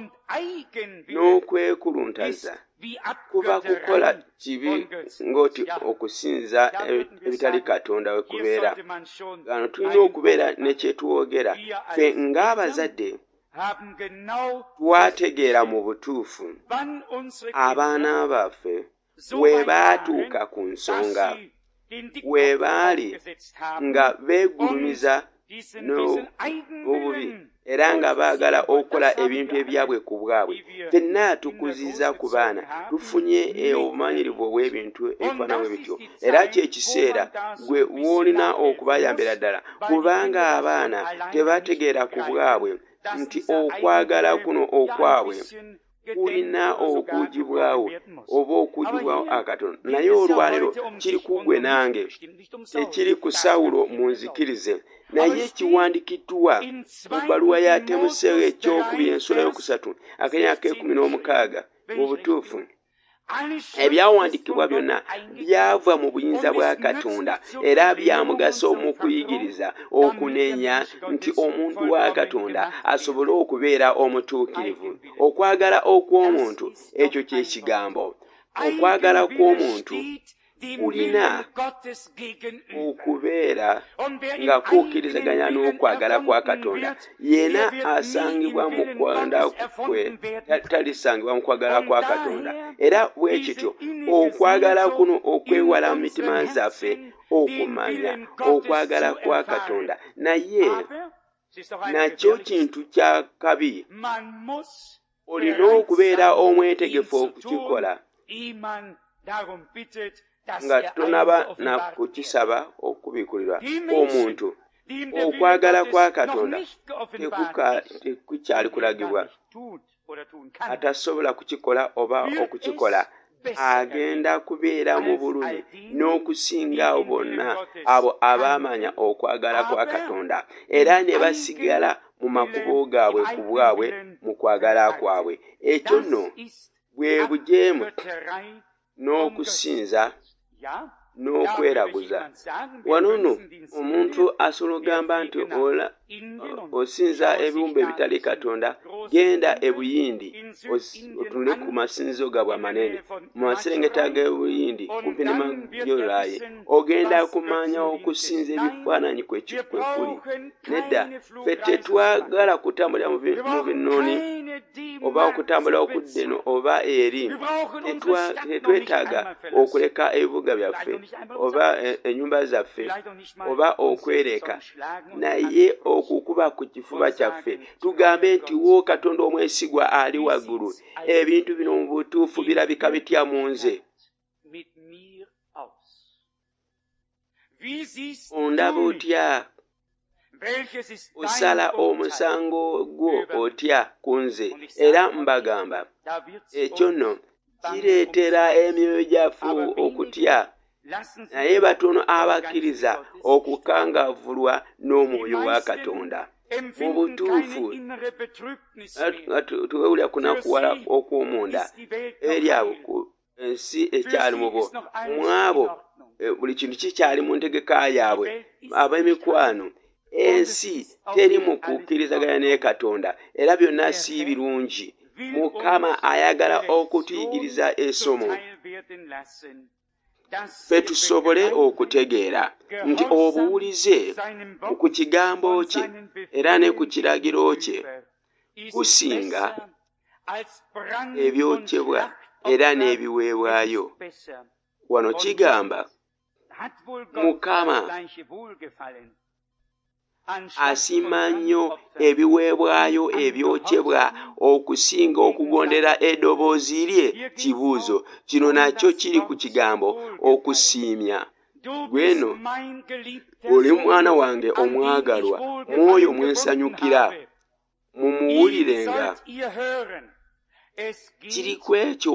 n'okwekuluntaza kuba kukola kibi ng'oti okusinza ebitali Katonda we kubeera. Gano tulina okubeera ne kye twogera ffe ng'abazadde twategeera mu butuufu abaana baffe we baatuuka ku nsonga, we baali nga beegulumiza n'obubi era nga baagala okukola ebintu ebyabwe ku bwabwe. Ffenna tukuziza ku baana, tufunye obumanyirivu obw'ebintu ebifaanana bityo, era ky'ekiseera gwe w'olina okubayambira ddala, kubanga abaana tebategeera ku bwabwe nti okwagala kuno okwabwe kulina okugibwawo oba okugibwawo akatonda. Naye olwaleero kiri ku ggwe nange, tekiri ku Sawulo munzikirize, naye kiwandikiddwa mu bbaluwa ya Timoseewo ekyokubiri ensula yokusatu akanya k'16 mu butuufu. Ebyawandiikibwa byonna byava mu buyinza bwa Katonda era bya mugaso mu kuyigiriza okunenya nti omuntu wa Katonda asobole okubeera omutuukirivu. Okwagala okw'omuntu ekyo ky'ekigambo. Okwagala kw'omuntu kulina okubeera nga kukkirizaganya n'okwagala kwa Katonda. Yena asangibwa mu kwagala kwe talisangibwa mu kwagala kwa Katonda. Era bwe kityo okwagala kuno okwewala mu mitima zaffe okumanya okwagala kwa Katonda naye nakyo kintu kya kabi. Olina okubeera omwetegefu okukikola nga tonaba na kukisaba okubikulirwa omuntu. Okwagala kwa Katonda tekukyali kulagibwa. Atasobola kukikola oba okukikola agenda kubeera mu bulumi n'okusinga bonna abo abaamanya okwagala kwa Katonda era ne basigala mu makubo gaabwe ku bwabwe mu kwagala kwabwe. Ekyo nno bwe bujeemu n'okusinza n'okweraguza. Wano nno omuntu asobola okugamba nti osinza ebiwumbe ebitali Katonda, genda e Buyindi otunule ku masinzizo gaabwe amanene, mu maserengeta g'e Buyindi kumpi ne Majoraayi, ogenda kumanya okusinza ebifaananyi kwe kuli. Nedda, ffe tetwagala kutambulira mu binooni oba okutambula okudda eno oba eri. Tetwetaaga okuleka ebibuga byaffe oba ennyumba zaffe oba okwereka, naye okukuba ku kifuba kyaffe tugambe nti wo Katonda omwesigwa ali waggulu, ebintu bino mu butuufu birabika bitya mu nze. Ondaba otya? Osala omusango gwo otya ku nze? Era mbagamba ekyo nno kireetera emyoyo gyaffe okutya, naye batono abakkiriza okukangavvulwa n'omwoyo wa Katonda. Mu butuufu tuwulira kunakuwala okw'omunda eri abo ku ensi ekyali mu bo, mu abo buli kintu kikyali mu ntegeka yaabwe. Ab'emikwano, ensi teri mu kukkirizaganya ne Katonda era byonna si birungi. Mukama ayagala okutuyigiriza essomo ffe tusobole okutegeera nti obuwulize ku kigambo kye era ne ku kiragiro kye kusinga ebyokyebwa era n'ebiweebwayo. Wano kigamba Mukama asiima nnyo ebiweebwayo ebyokyebwa okusinga okugondera eddoboozi lye. Kibuuzo kino nakyo kiri ku kigambo okusiimya. Gweno oli mwana wange omwagalwa, mwoyo mwensanyukira, mumuwulirenga. kiri ku ekyo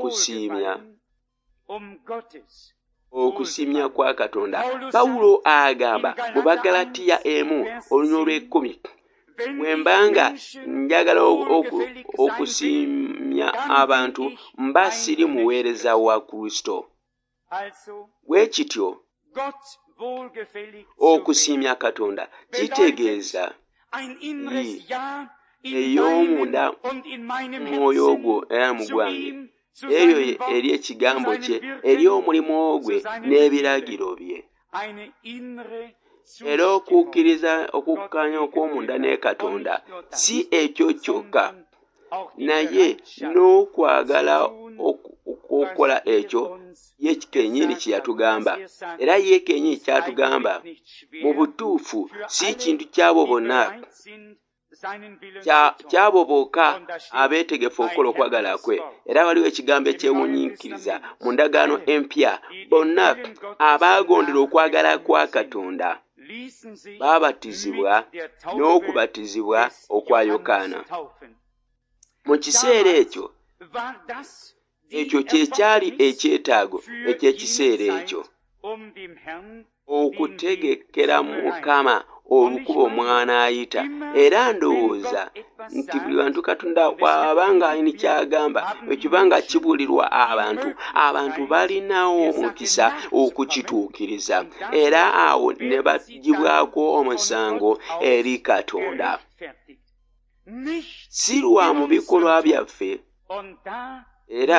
okusiimya kwa Katonda. Pawulo agamba mu Bagalatiya 1:10, bwe mbanga njagala okusiimya abantu mba siri muweereza wa Kristo. Bwe kityo okusiimya Katonda kitegeeza ey'omunda mwoyo gwo era mu gwange, eyo eri ekigambo kye, eri omulimu gwe n'ebiragiro bye. Era okukkaanya okw'omunda ne Katonda si ekyo kyokka, naye n'okwagala okukola ekyo ye kennyini kye yatugamba. Era ye kennyini kyatugamba mu butuufu si kintu ky'abo bonna, ky'abo bokka abeetegefu okukola okwagala kwe. Era waliwo ekigambo ekyewunyiikiriza mu ndagaano empya, bonna abaagondera okwagala kwa Katonda baabatizibwa n'okubatizibwa okwa Yokaana. Mu kiseera ekyo kye kyali ekyetaago eky'ekiseera ekyo, okutegekera Mukama olukubo mw'anaayita. Era ndowooza nti buli bantu Katonda bw'abanga alina ky'agamba, ekibanga kibuulirwa abantu balinawo omukisa okukituukiriza, era awo ne bagibwako omusango eri Katonda. Si lwa mu bikolwa byaffe, era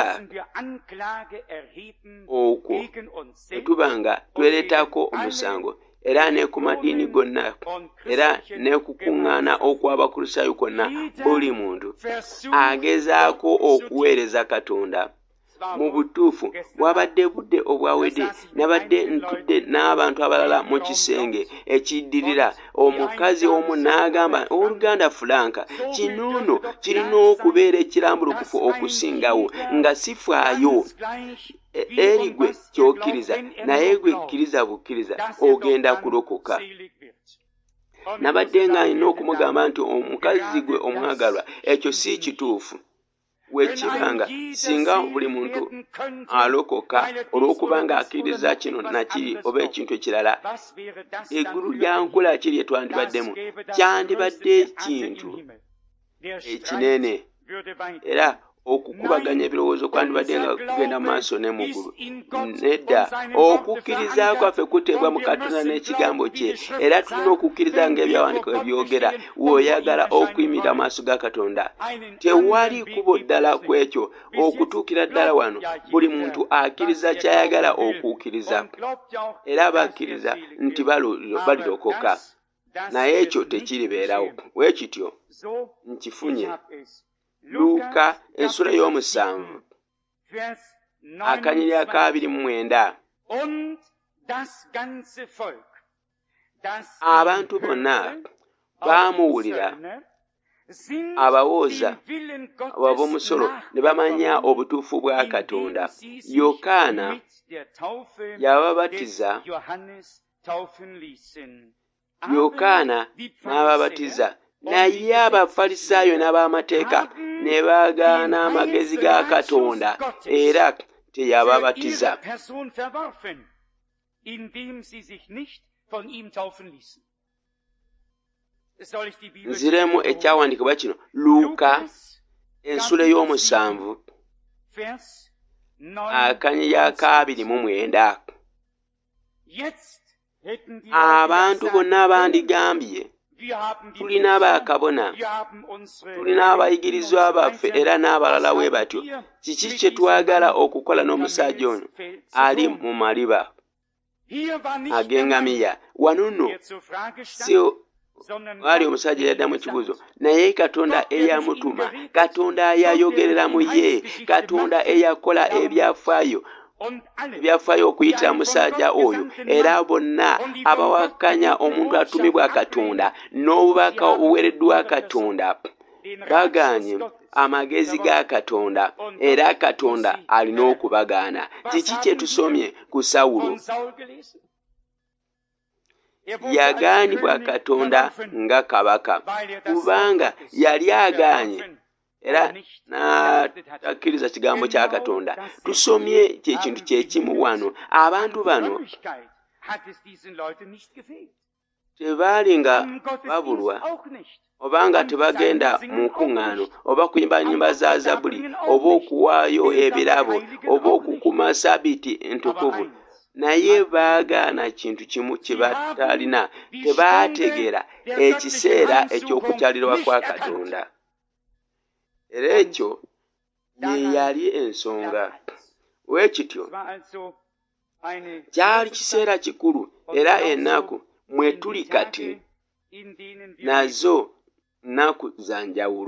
okwo tetubanga twereetako omusango, era ne ku madiini gonna, era ne kukuŋŋaana okw'Abakristaayo kwonna, buli muntu agezaako okuweereza Katonda. Mu butuufu bwabadde budde obwawedde, nabadde ntudde n'abantu abalala mu kisenge ekiddirira, omukazi omu n'agamba, "Oluganda Franka, kino nno kirina okubeera ekirambulukufu okusingawo, nga sifaayo eri gwe ky'okkiriza, naye gwe kkiriza bukkiriza ogenda kulokoka." Nabadde nga nina okumugamba nti omukazi gwe omwagalwa, ekyo si kituufu. Wekibanga singa buli muntu alokoka olw'okubanga akkiriza kino nakiri oba ekintu ekirala, eggulu lya nkula ki lye twandibaddemu? Kyandibadde ekintu ekinene, era okukubaganya ebirowoozo kwandibadde nga kugenda mu maaso ne mu ggulu. Nedda, okukkiriza kwaffe kuteebwa mu Katonda n'ekigambo kye, era tulina okukkiriza ng'ebyawandiiko ebyogera. W'oyagala okuyimirira mu maaso ga Katonda, tewali kubo ddala ku ekyo. Okutuukira ddala wano, buli muntu akkiriza ky'ayagala okukkiriza, era bakkiriza nti balirokoka, naye ekyo tekiribeerawo. Bwe kityo nkifunye. Luuka 7:29. Abantu bonna baamuwulira, abawooza ab'omusolo ne bamanya obutuufu bwa Katonda. Yokaana yababatiza, Yokaana n'ababatiza, naye Abafalisaayo n'ab'amateeka ne bagaana amagezi ga Katonda, era teyababatiza. Nziremu ekyawandiikibwa kino, Luuka 7:29. Abantu bonna bandigambye, tulina bakabona, tulina abayigirizwa baffe, era n'abalala bwe batyo. Kiki kye twagala okukola n'omusajja ono ali mu maliba ag'eŋŋamiya? Wano nno si waali omusajja yaddamu ekibuuzo, naye Katonda eyamutuma, Katonda eyayogerera mu ye, Katonda eyakola ebyafaayo okuyitira musajja oyo. Era bonna abawakanya omuntu atumibwa Katonda n'obubaka obuweereddwa Katonda bagaanye amagezi ga Katonda, era Katonda alina okubagaana. Kiki kye tusomye ku Sawulo? Yagaanibwa Katonda nga kabaka, kubanga yali agaanye era n'atakkiriza kigambo kya Katonda. Tusomye kyekintu kyekimu wano. Abantu bano tebaali nga babulwa oba nga tebagenda mu nkuŋŋaano oba kuyimba nnyimba za Zabbuli oba okuwaayo ebirabo oba okukuma Ssabbiiti entukuvu, naye baagaana kintu kimu kye batalina. Tebaategeera ekiseera eky'okukyalirwa kwa Katonda. Era ekyo ye yali ensonga. Weekityo kyali kiseera kikulu, era ennaku mwe tuli kati nazo nnaku za njawulo.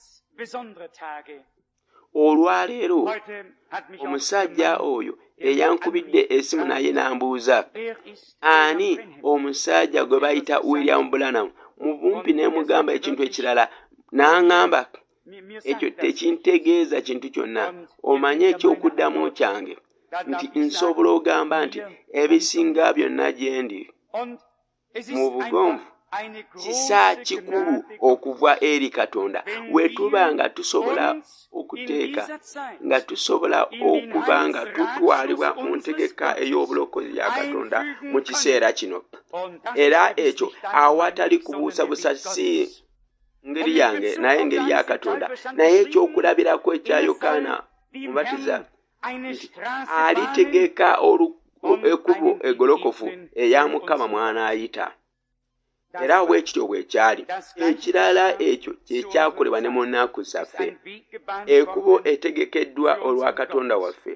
Olwaleero omusajja oyo eyankubidde esimu naye n'ambuuza, ani omusajja gwe bayita William Branham? Mu bumpi ne mugamba ekintu ekirala, n'aŋŋamba ekyo tekintegeeza kintu kyonna. Omanye eky'okuddamu kyange nti nsobola ogamba nti ebisinga byonna gye ndi mu bugomvu kisa kikulu okuva eri Katonda. Bwe tuba nga tusobola okuteeka nga tusobola okuba nga tutwalibwa mu ntegeka ey'obulokozi ya Katonda mu kiseera kino, era ekyo awatali kubuusabuusa si ngeri yange naye ngeri ya Katonda, naye ekyokulabirako ekya Yokaana Mubatiza nti alitegeka ekkubo eggolokofu eya Mukama mw'anaayita. Era bwekityo bwe kyali. Ekirala ekyo kye kyakolebwa ne mu nnaku zaffe. Ekkubo etegekeddwa olwa Katonda waffe.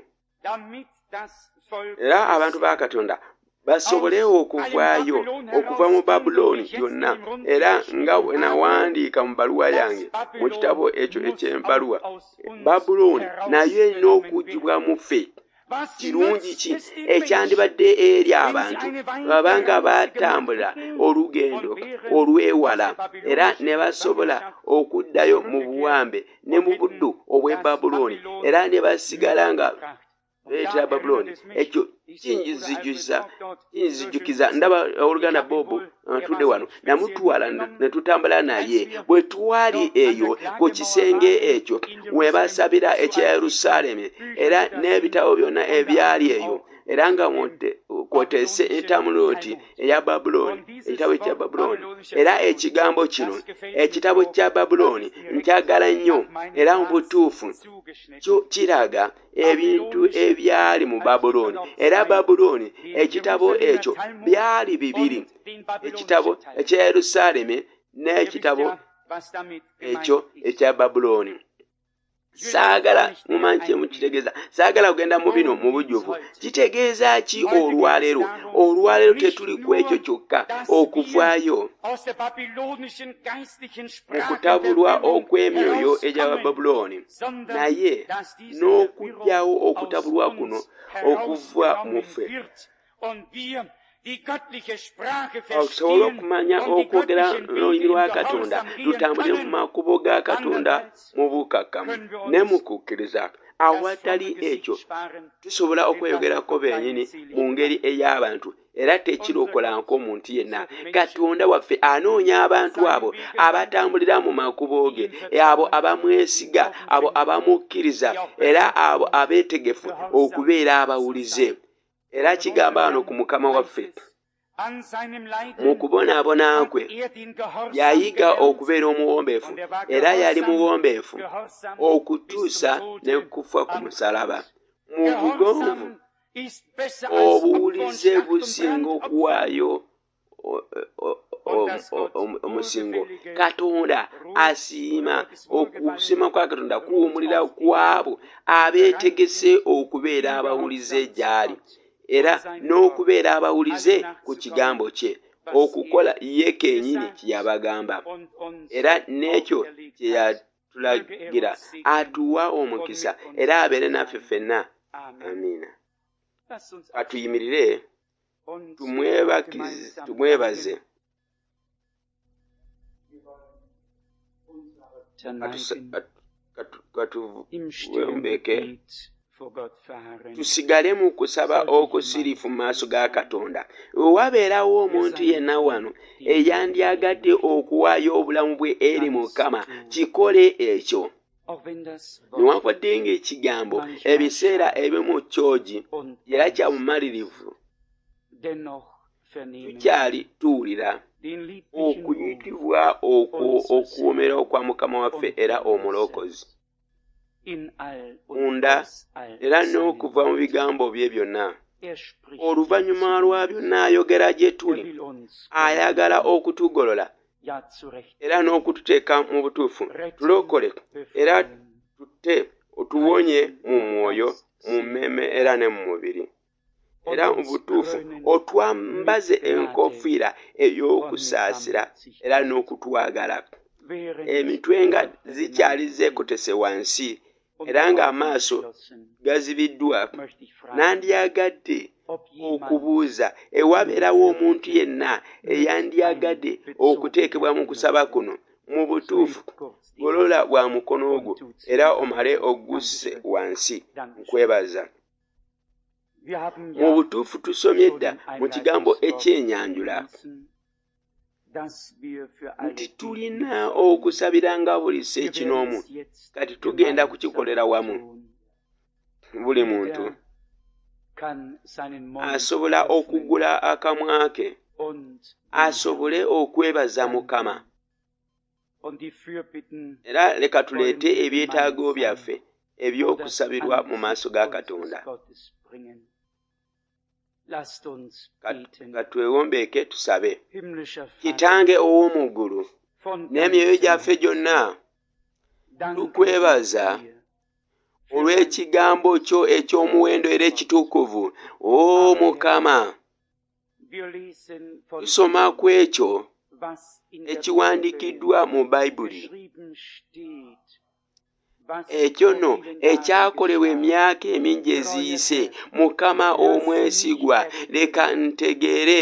Era abantu ba Katonda basobole okuvaayo okuva mu Babulooni yonna. Era nga bwe nawandiika mu bbaluwa yange mu kitabo ekyo eky'ebbaluwa, Babulooni nayo erina okuggyibwa mu ffe. Kirungi ki ekyandibadde eri abantu babanga batambula olugendo olwewala era ne basobola okuddayo mu buwambe ne mu buddu obw'e Babulooni, era ne basigala nga beetera Babulooni. Ekyo kinzijjukiza. Ndaba oluganda Bob atudde wano, namutwala ne tutambula naye. Bwe twali eyo ku kisenge ekyo we basabira ekya Yerusaalemi, era n'ebitabo byonna ebyali eyo, era nga kwoteese entamulooti eya Babulooni, ekitabo ekya Babulooni. Era ekigambo kino, ekitabo kya Babulooni, nkyagala nnyo, era mu butuufu kyo kiraga ebintu ebyali mu Babulooni. Era Babulooni, ekitabo ekyo byali bibiri, ekitabo ekya Yerusaalemi n'ekitabo ekyo ekya Babulooni. Saagala mumanyi kye mukitegeeza, saagala kugenda mu bino mu bujjuvu. Kitegeeza ki olwaleero? Olwaleero tetuli ku ekyo kyokka okuvaayo mu kutabulwa okw'emyoyo egya Babulooni, naye n'okuggyawo okutabulwa kuno okuva mu ffe. Tusobole okumanya okwogera n'olulimi lwa Katonda, tutambulire mu makubo ga Katonda mu bukkakkamu ne mu kukkiriza. Awatali ekyo tusobola okweyogerako bennyini mu ngeri ey'abantu, era tekirokola nk'omuntu yenna. Katonda waffe anoonya abantu abo abatambulira mu makubo ge, abo abamwesiga, abo abamukkiriza, era abo abeetegefu okubeera abawulize. Era kigamba wano ku Mukama waffe, mu kubonaabona kwe yayiga okubeera omuwombeefu, era yali muwombeefu okutuusa ne kufa ku musalaba. Mu bugonvu obuwulize businga okuwaayo omusingo. Katonda asiima. Okusiima kwa Katonda kuwummulira kwabo abeetegese okubeera abawulize gy'ali, era n'okubeera abawulize ku kigambo kye, okukola ye kennyini kye yabagamba. Era n'ekyo kye yatulagira. Atuwa omukisa era abeere naffe ffenna. Amiina. Katuyimirire tumwebaze. Katuwembeke tusigale mu kusaba okusirifu mu maaso ga Katonda. Wabeerawo omuntu yenna wano eyandyagadde okuwaayo obulamu bwe eri Mukama, kikole ekyo. newankubadde ng'ekigambo ebiseera ebimu kyogi era kya bumalirivu, tukyali tuwulira okuyitibwa okuwoomera kwa Mukama waffe era omulokozi munda era n'okuva mu bigambo bye byonna. Oluvannyuma lwa byonna ayogera gye tuli, ayagala okutugolola era n'okututeeka mu butuufu, tulokole era otuwonye mu mwoyo, mu mmeeme era ne mu mubiri. Era mu butuufu otwambaze enkoofiira ey'okusaasira era n'okutwagala. Emitwe nga zikyali zeekotese wansi era ng'amaaso gazibiddwa, nandyagadde okubuuza ewabeerawo omuntu yenna eyandyagadde okuteekebwa mu kusaba kuno. Mu butuufu golola bwa mukono gwo era omale ogusse wansi nkwebaza. Mu butuufu tusomye dda mu kigambo ekyenyanjula nti tulina okusabiranga buli ssekinoomu, kati tugenda kukikolera wamu. Buli muntu asobola okugula akamwa ke asobole okwebaza Mukama. Era leka tuleete ebyetaago byaffe eby'okusabirwa mu maaso ga Katonda. Katwewombeeke tusabe. Kitange ow'omu ggulu, n'emyoyo gyaffe gyonna tukwebaza olw'ekigambo kyo eky'omuwendo era ekituukuvu. Mukama, tusoma ku ekyo ekiwandiikiddwa mu Bayibuli, ekyo nno ekyakolebwa emyaka emingi eziyise. Mukama omwesigwa, leka ntegeere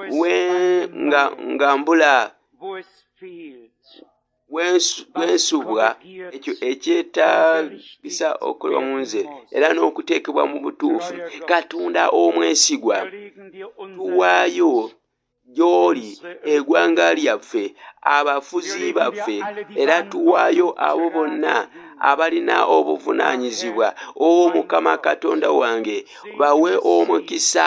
nga mbula wensubwa ekyo ekyetaagisa okukolebwa mu nze era n'okuteekebwa mu butuufu. Katonda omwesigwa, tuwaayo gy'oli eggwanga lyaffe, abafuzi baffe, era tuwaayo abo bonna abalina obuvunaanyizibwa. Mukama Katonda wange, bawe omukisa.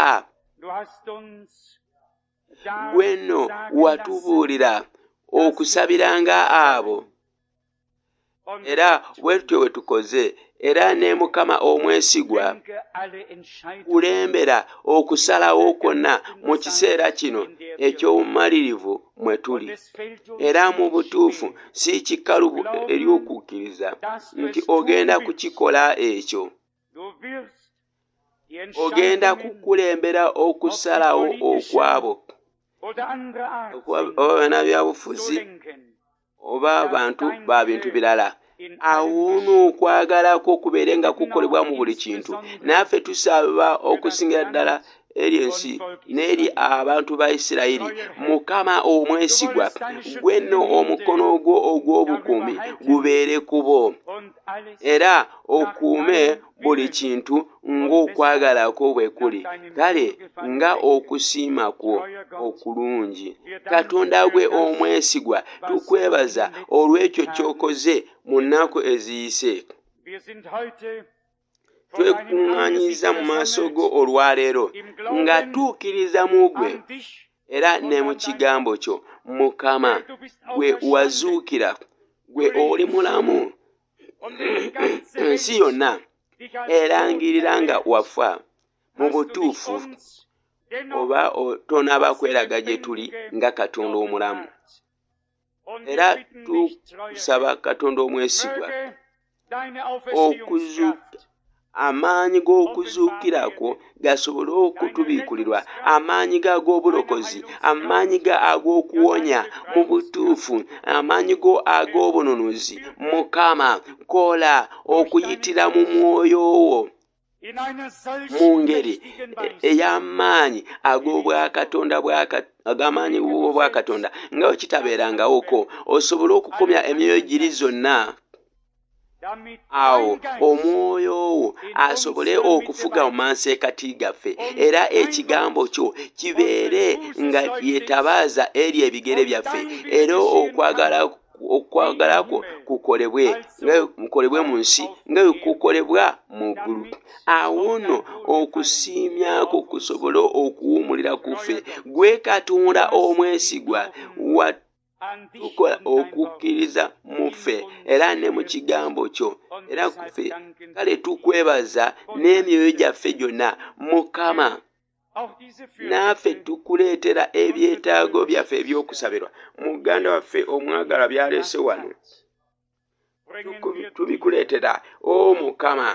Gwe nno watubuulira okusabiranga abo, era bwe tutyo bwe tukoze. Era ne Mukama omwesigwa, kulembera okusalawo kwonna mu kiseera kino eky'obumalirivu mwe tuli. Era mu butuufu si kikalubu eri okukkiriza nti ogenda kukikola ekyo. Ogenda kukulembera okusalawo okwabo, oba bannabyabufuzi oba abantu ba bintu birala. Awo n'okwagala kwo kubeere nga kukolebwa mu buli kintu. Naffe tusaba okusingira ddala eri ensi n'eri abantu ba Isirayiri. Mukama omwesigwa, gwe nno omukono gwo ogw'obukuumi gubeere ku bo, era okuume buli kintu ng'okwagala kwo bwe kuli, kale nga okusiima kwo okulungi. Katonda gwe omwesigwa, tukwebaza olw'ekyo ky'okoze mu nnaku eziyise. Twekuŋŋaanyiza mu maaso go olwaleero nga tukkiriza mu gwe era ne mu kigambo kyo. Mukama, gwe wazuukira, gwe oli mulamu. Ensi yonna erangirira nga wafa. Mu butuufu oba tonaaba kweraga gye tuli nga Katonda omulamu. Era tusaba Katonda omwesigwa okuzuuka, amaanyi g'okuzuukira kwo gasobole okutubiikulirwa, amaanyi go ag'obulokozi, amaanyi go ag'okuwonya mu butuufu, amaanyi go ag'obununuzi. Mukama, kola okuyitira mu mwoyo wo mu ngeri ey'amaanyi ag'obwakatonda ag'amaanyi bw'obwakatonda nga bwe kitabeerangawoko, osobole okukomya emyoyo giri zonna. Awo omwoyo wo asobole okufuga mu manseekati gaffe, era ekigambo kyo kibeere nga yeetabaaza eri ebigere byaffe, era okwagala okwagala kwo kukolebwe mu nsi nga bwe kukolebwa mu ggulu. Awo nno okusiimyako kusobole okuwummulira kuffe. Gwe Katonda omwesigwa watukola okukkiriza mu ffe era ne mu kigambo kyo era kuffe. Kale tukwebaza n'emyoyo gyaffe gyonna Mukama. Naffe tukuleetera ebyetaago byaffe ebyokusabirwa. Muganda waffe omwagalwa byalese wano tubikuleetera. O Mukama,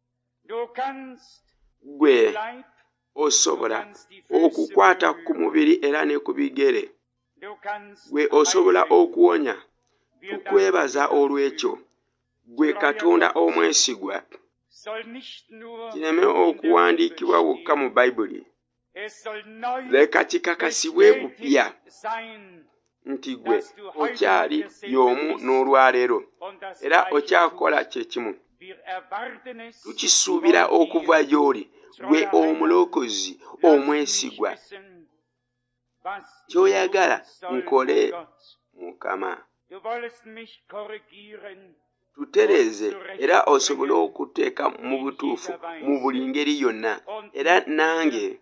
gwe osobola okukwata ku mubiri era ne ku bigere. Gwe osobola okuwonya. Tukwebaza olw'ekyo. Gwe Katonda omwesigwa. Kireme okuwandiikibwa wokka mu Bayibuli. Leka kikakasibwe bupya nti gwe okyali y'omu n'olwaleero era okyakola kye kimu. Tukisuubira okuva gy'oli, gwe omulokozi omwesigwa. Ky'oyagala nkole Mukama. Tutereeze era osobole okuteeka mu butuufu mu buli ngeri yonna. Era nange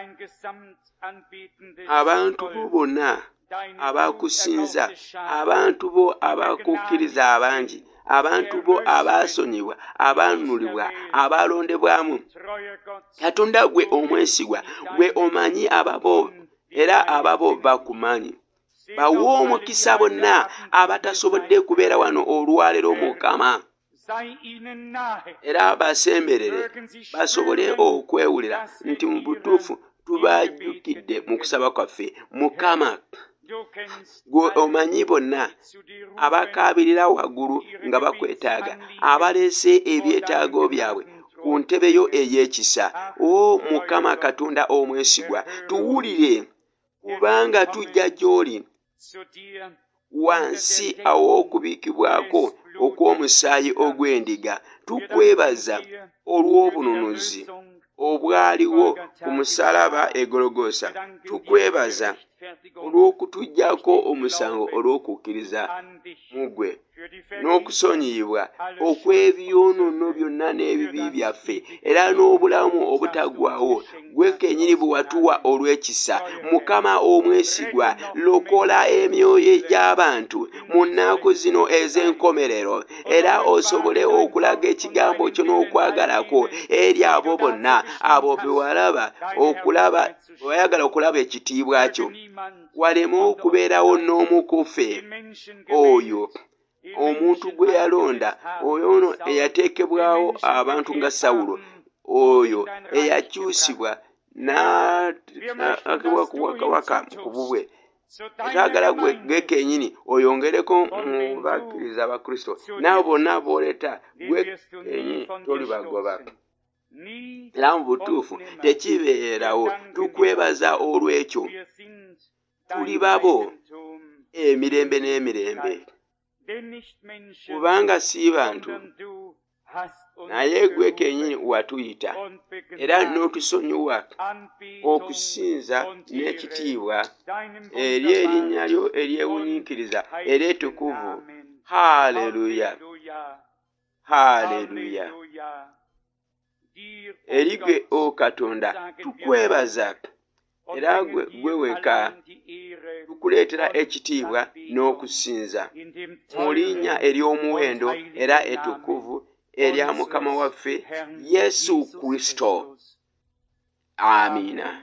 abantu bo bonna abakusinza, abantu bo abakukkiriza abangi, abantu bo abaasonyibwa, abaanunulibwa, abalondebwamu. Katonda gwe omwesigwa, gwe omanyi ababo era ababo bakumanyi. Bawe omukisa bonna abatasobodde kubeera wano olwaleero Mukama. Era basemberere basobole okwewulira nti mu butuufu tubajjukidde mu kusaba kwaffe. Mukama, gwe omanyi bonna abakaabirira waggulu nga bakwetaaga, abaleese ebyetaago byabwe ku ntebe yo ey'ekisa. O Mukama Katonda omwesigwa, tuwulire kubanga tujja gy'oli wansi aw'okubiikibwako okw'omusaayi ogw'endiga. Tukwebaza olw'obununuzi obwaliwo ku musaalaba e Gologoosa. Tukwebaza olw'okutuggyako omusango olw'okukkiriza mu ggwe n'okusonyiyibwa okw'ebyonoono byonna n'ebibi byaffe era n'obulamu obutaggwaawo. Gwe kennyini bwe watuwa olw'ekisa. Mukama omwesigwa, lokola emyoyo gy'abantu mu nnaku zino ez'enkomerero era osobole okulaga ekigambo kyo n'okwagalako eri abo bonna abo be walaba okulaba oyagala okulaba ekitiibwa kyo. Waleme okubeerawo n'omu ku ffe oyo omuntu gwe yalonda, oyo ono eyateekebwawo abantu nga Sawulo, oyo eyakyusibwa n'agibwa ku bwakabaka ku bubwe. Twagala gwe kennyini oyongereko mu bakkiriza Abakristo n'abo bonna b'oleeta, gwe kennyini tolibagoba. Era mu butuufu tekibeerawo. Tukwebaza olw'ekyo. Tuli babo emirembe n'emirembe. Kubanga si bantu, naye gwe kennyini watuyita era n'otusonyiwa okusinza n'ekitiibwa eri erinnya lyo eryewunyiikiriza era ettukuvu. Haleluya, haleluya. Eri gwe o Katonda tukwebaza era gwe weka tukuleetera ekitiibwa n'okusinza mu linnya ery'omuwendo era ettukuvu erya Mukama waffe Yesu Kristo. Amiina.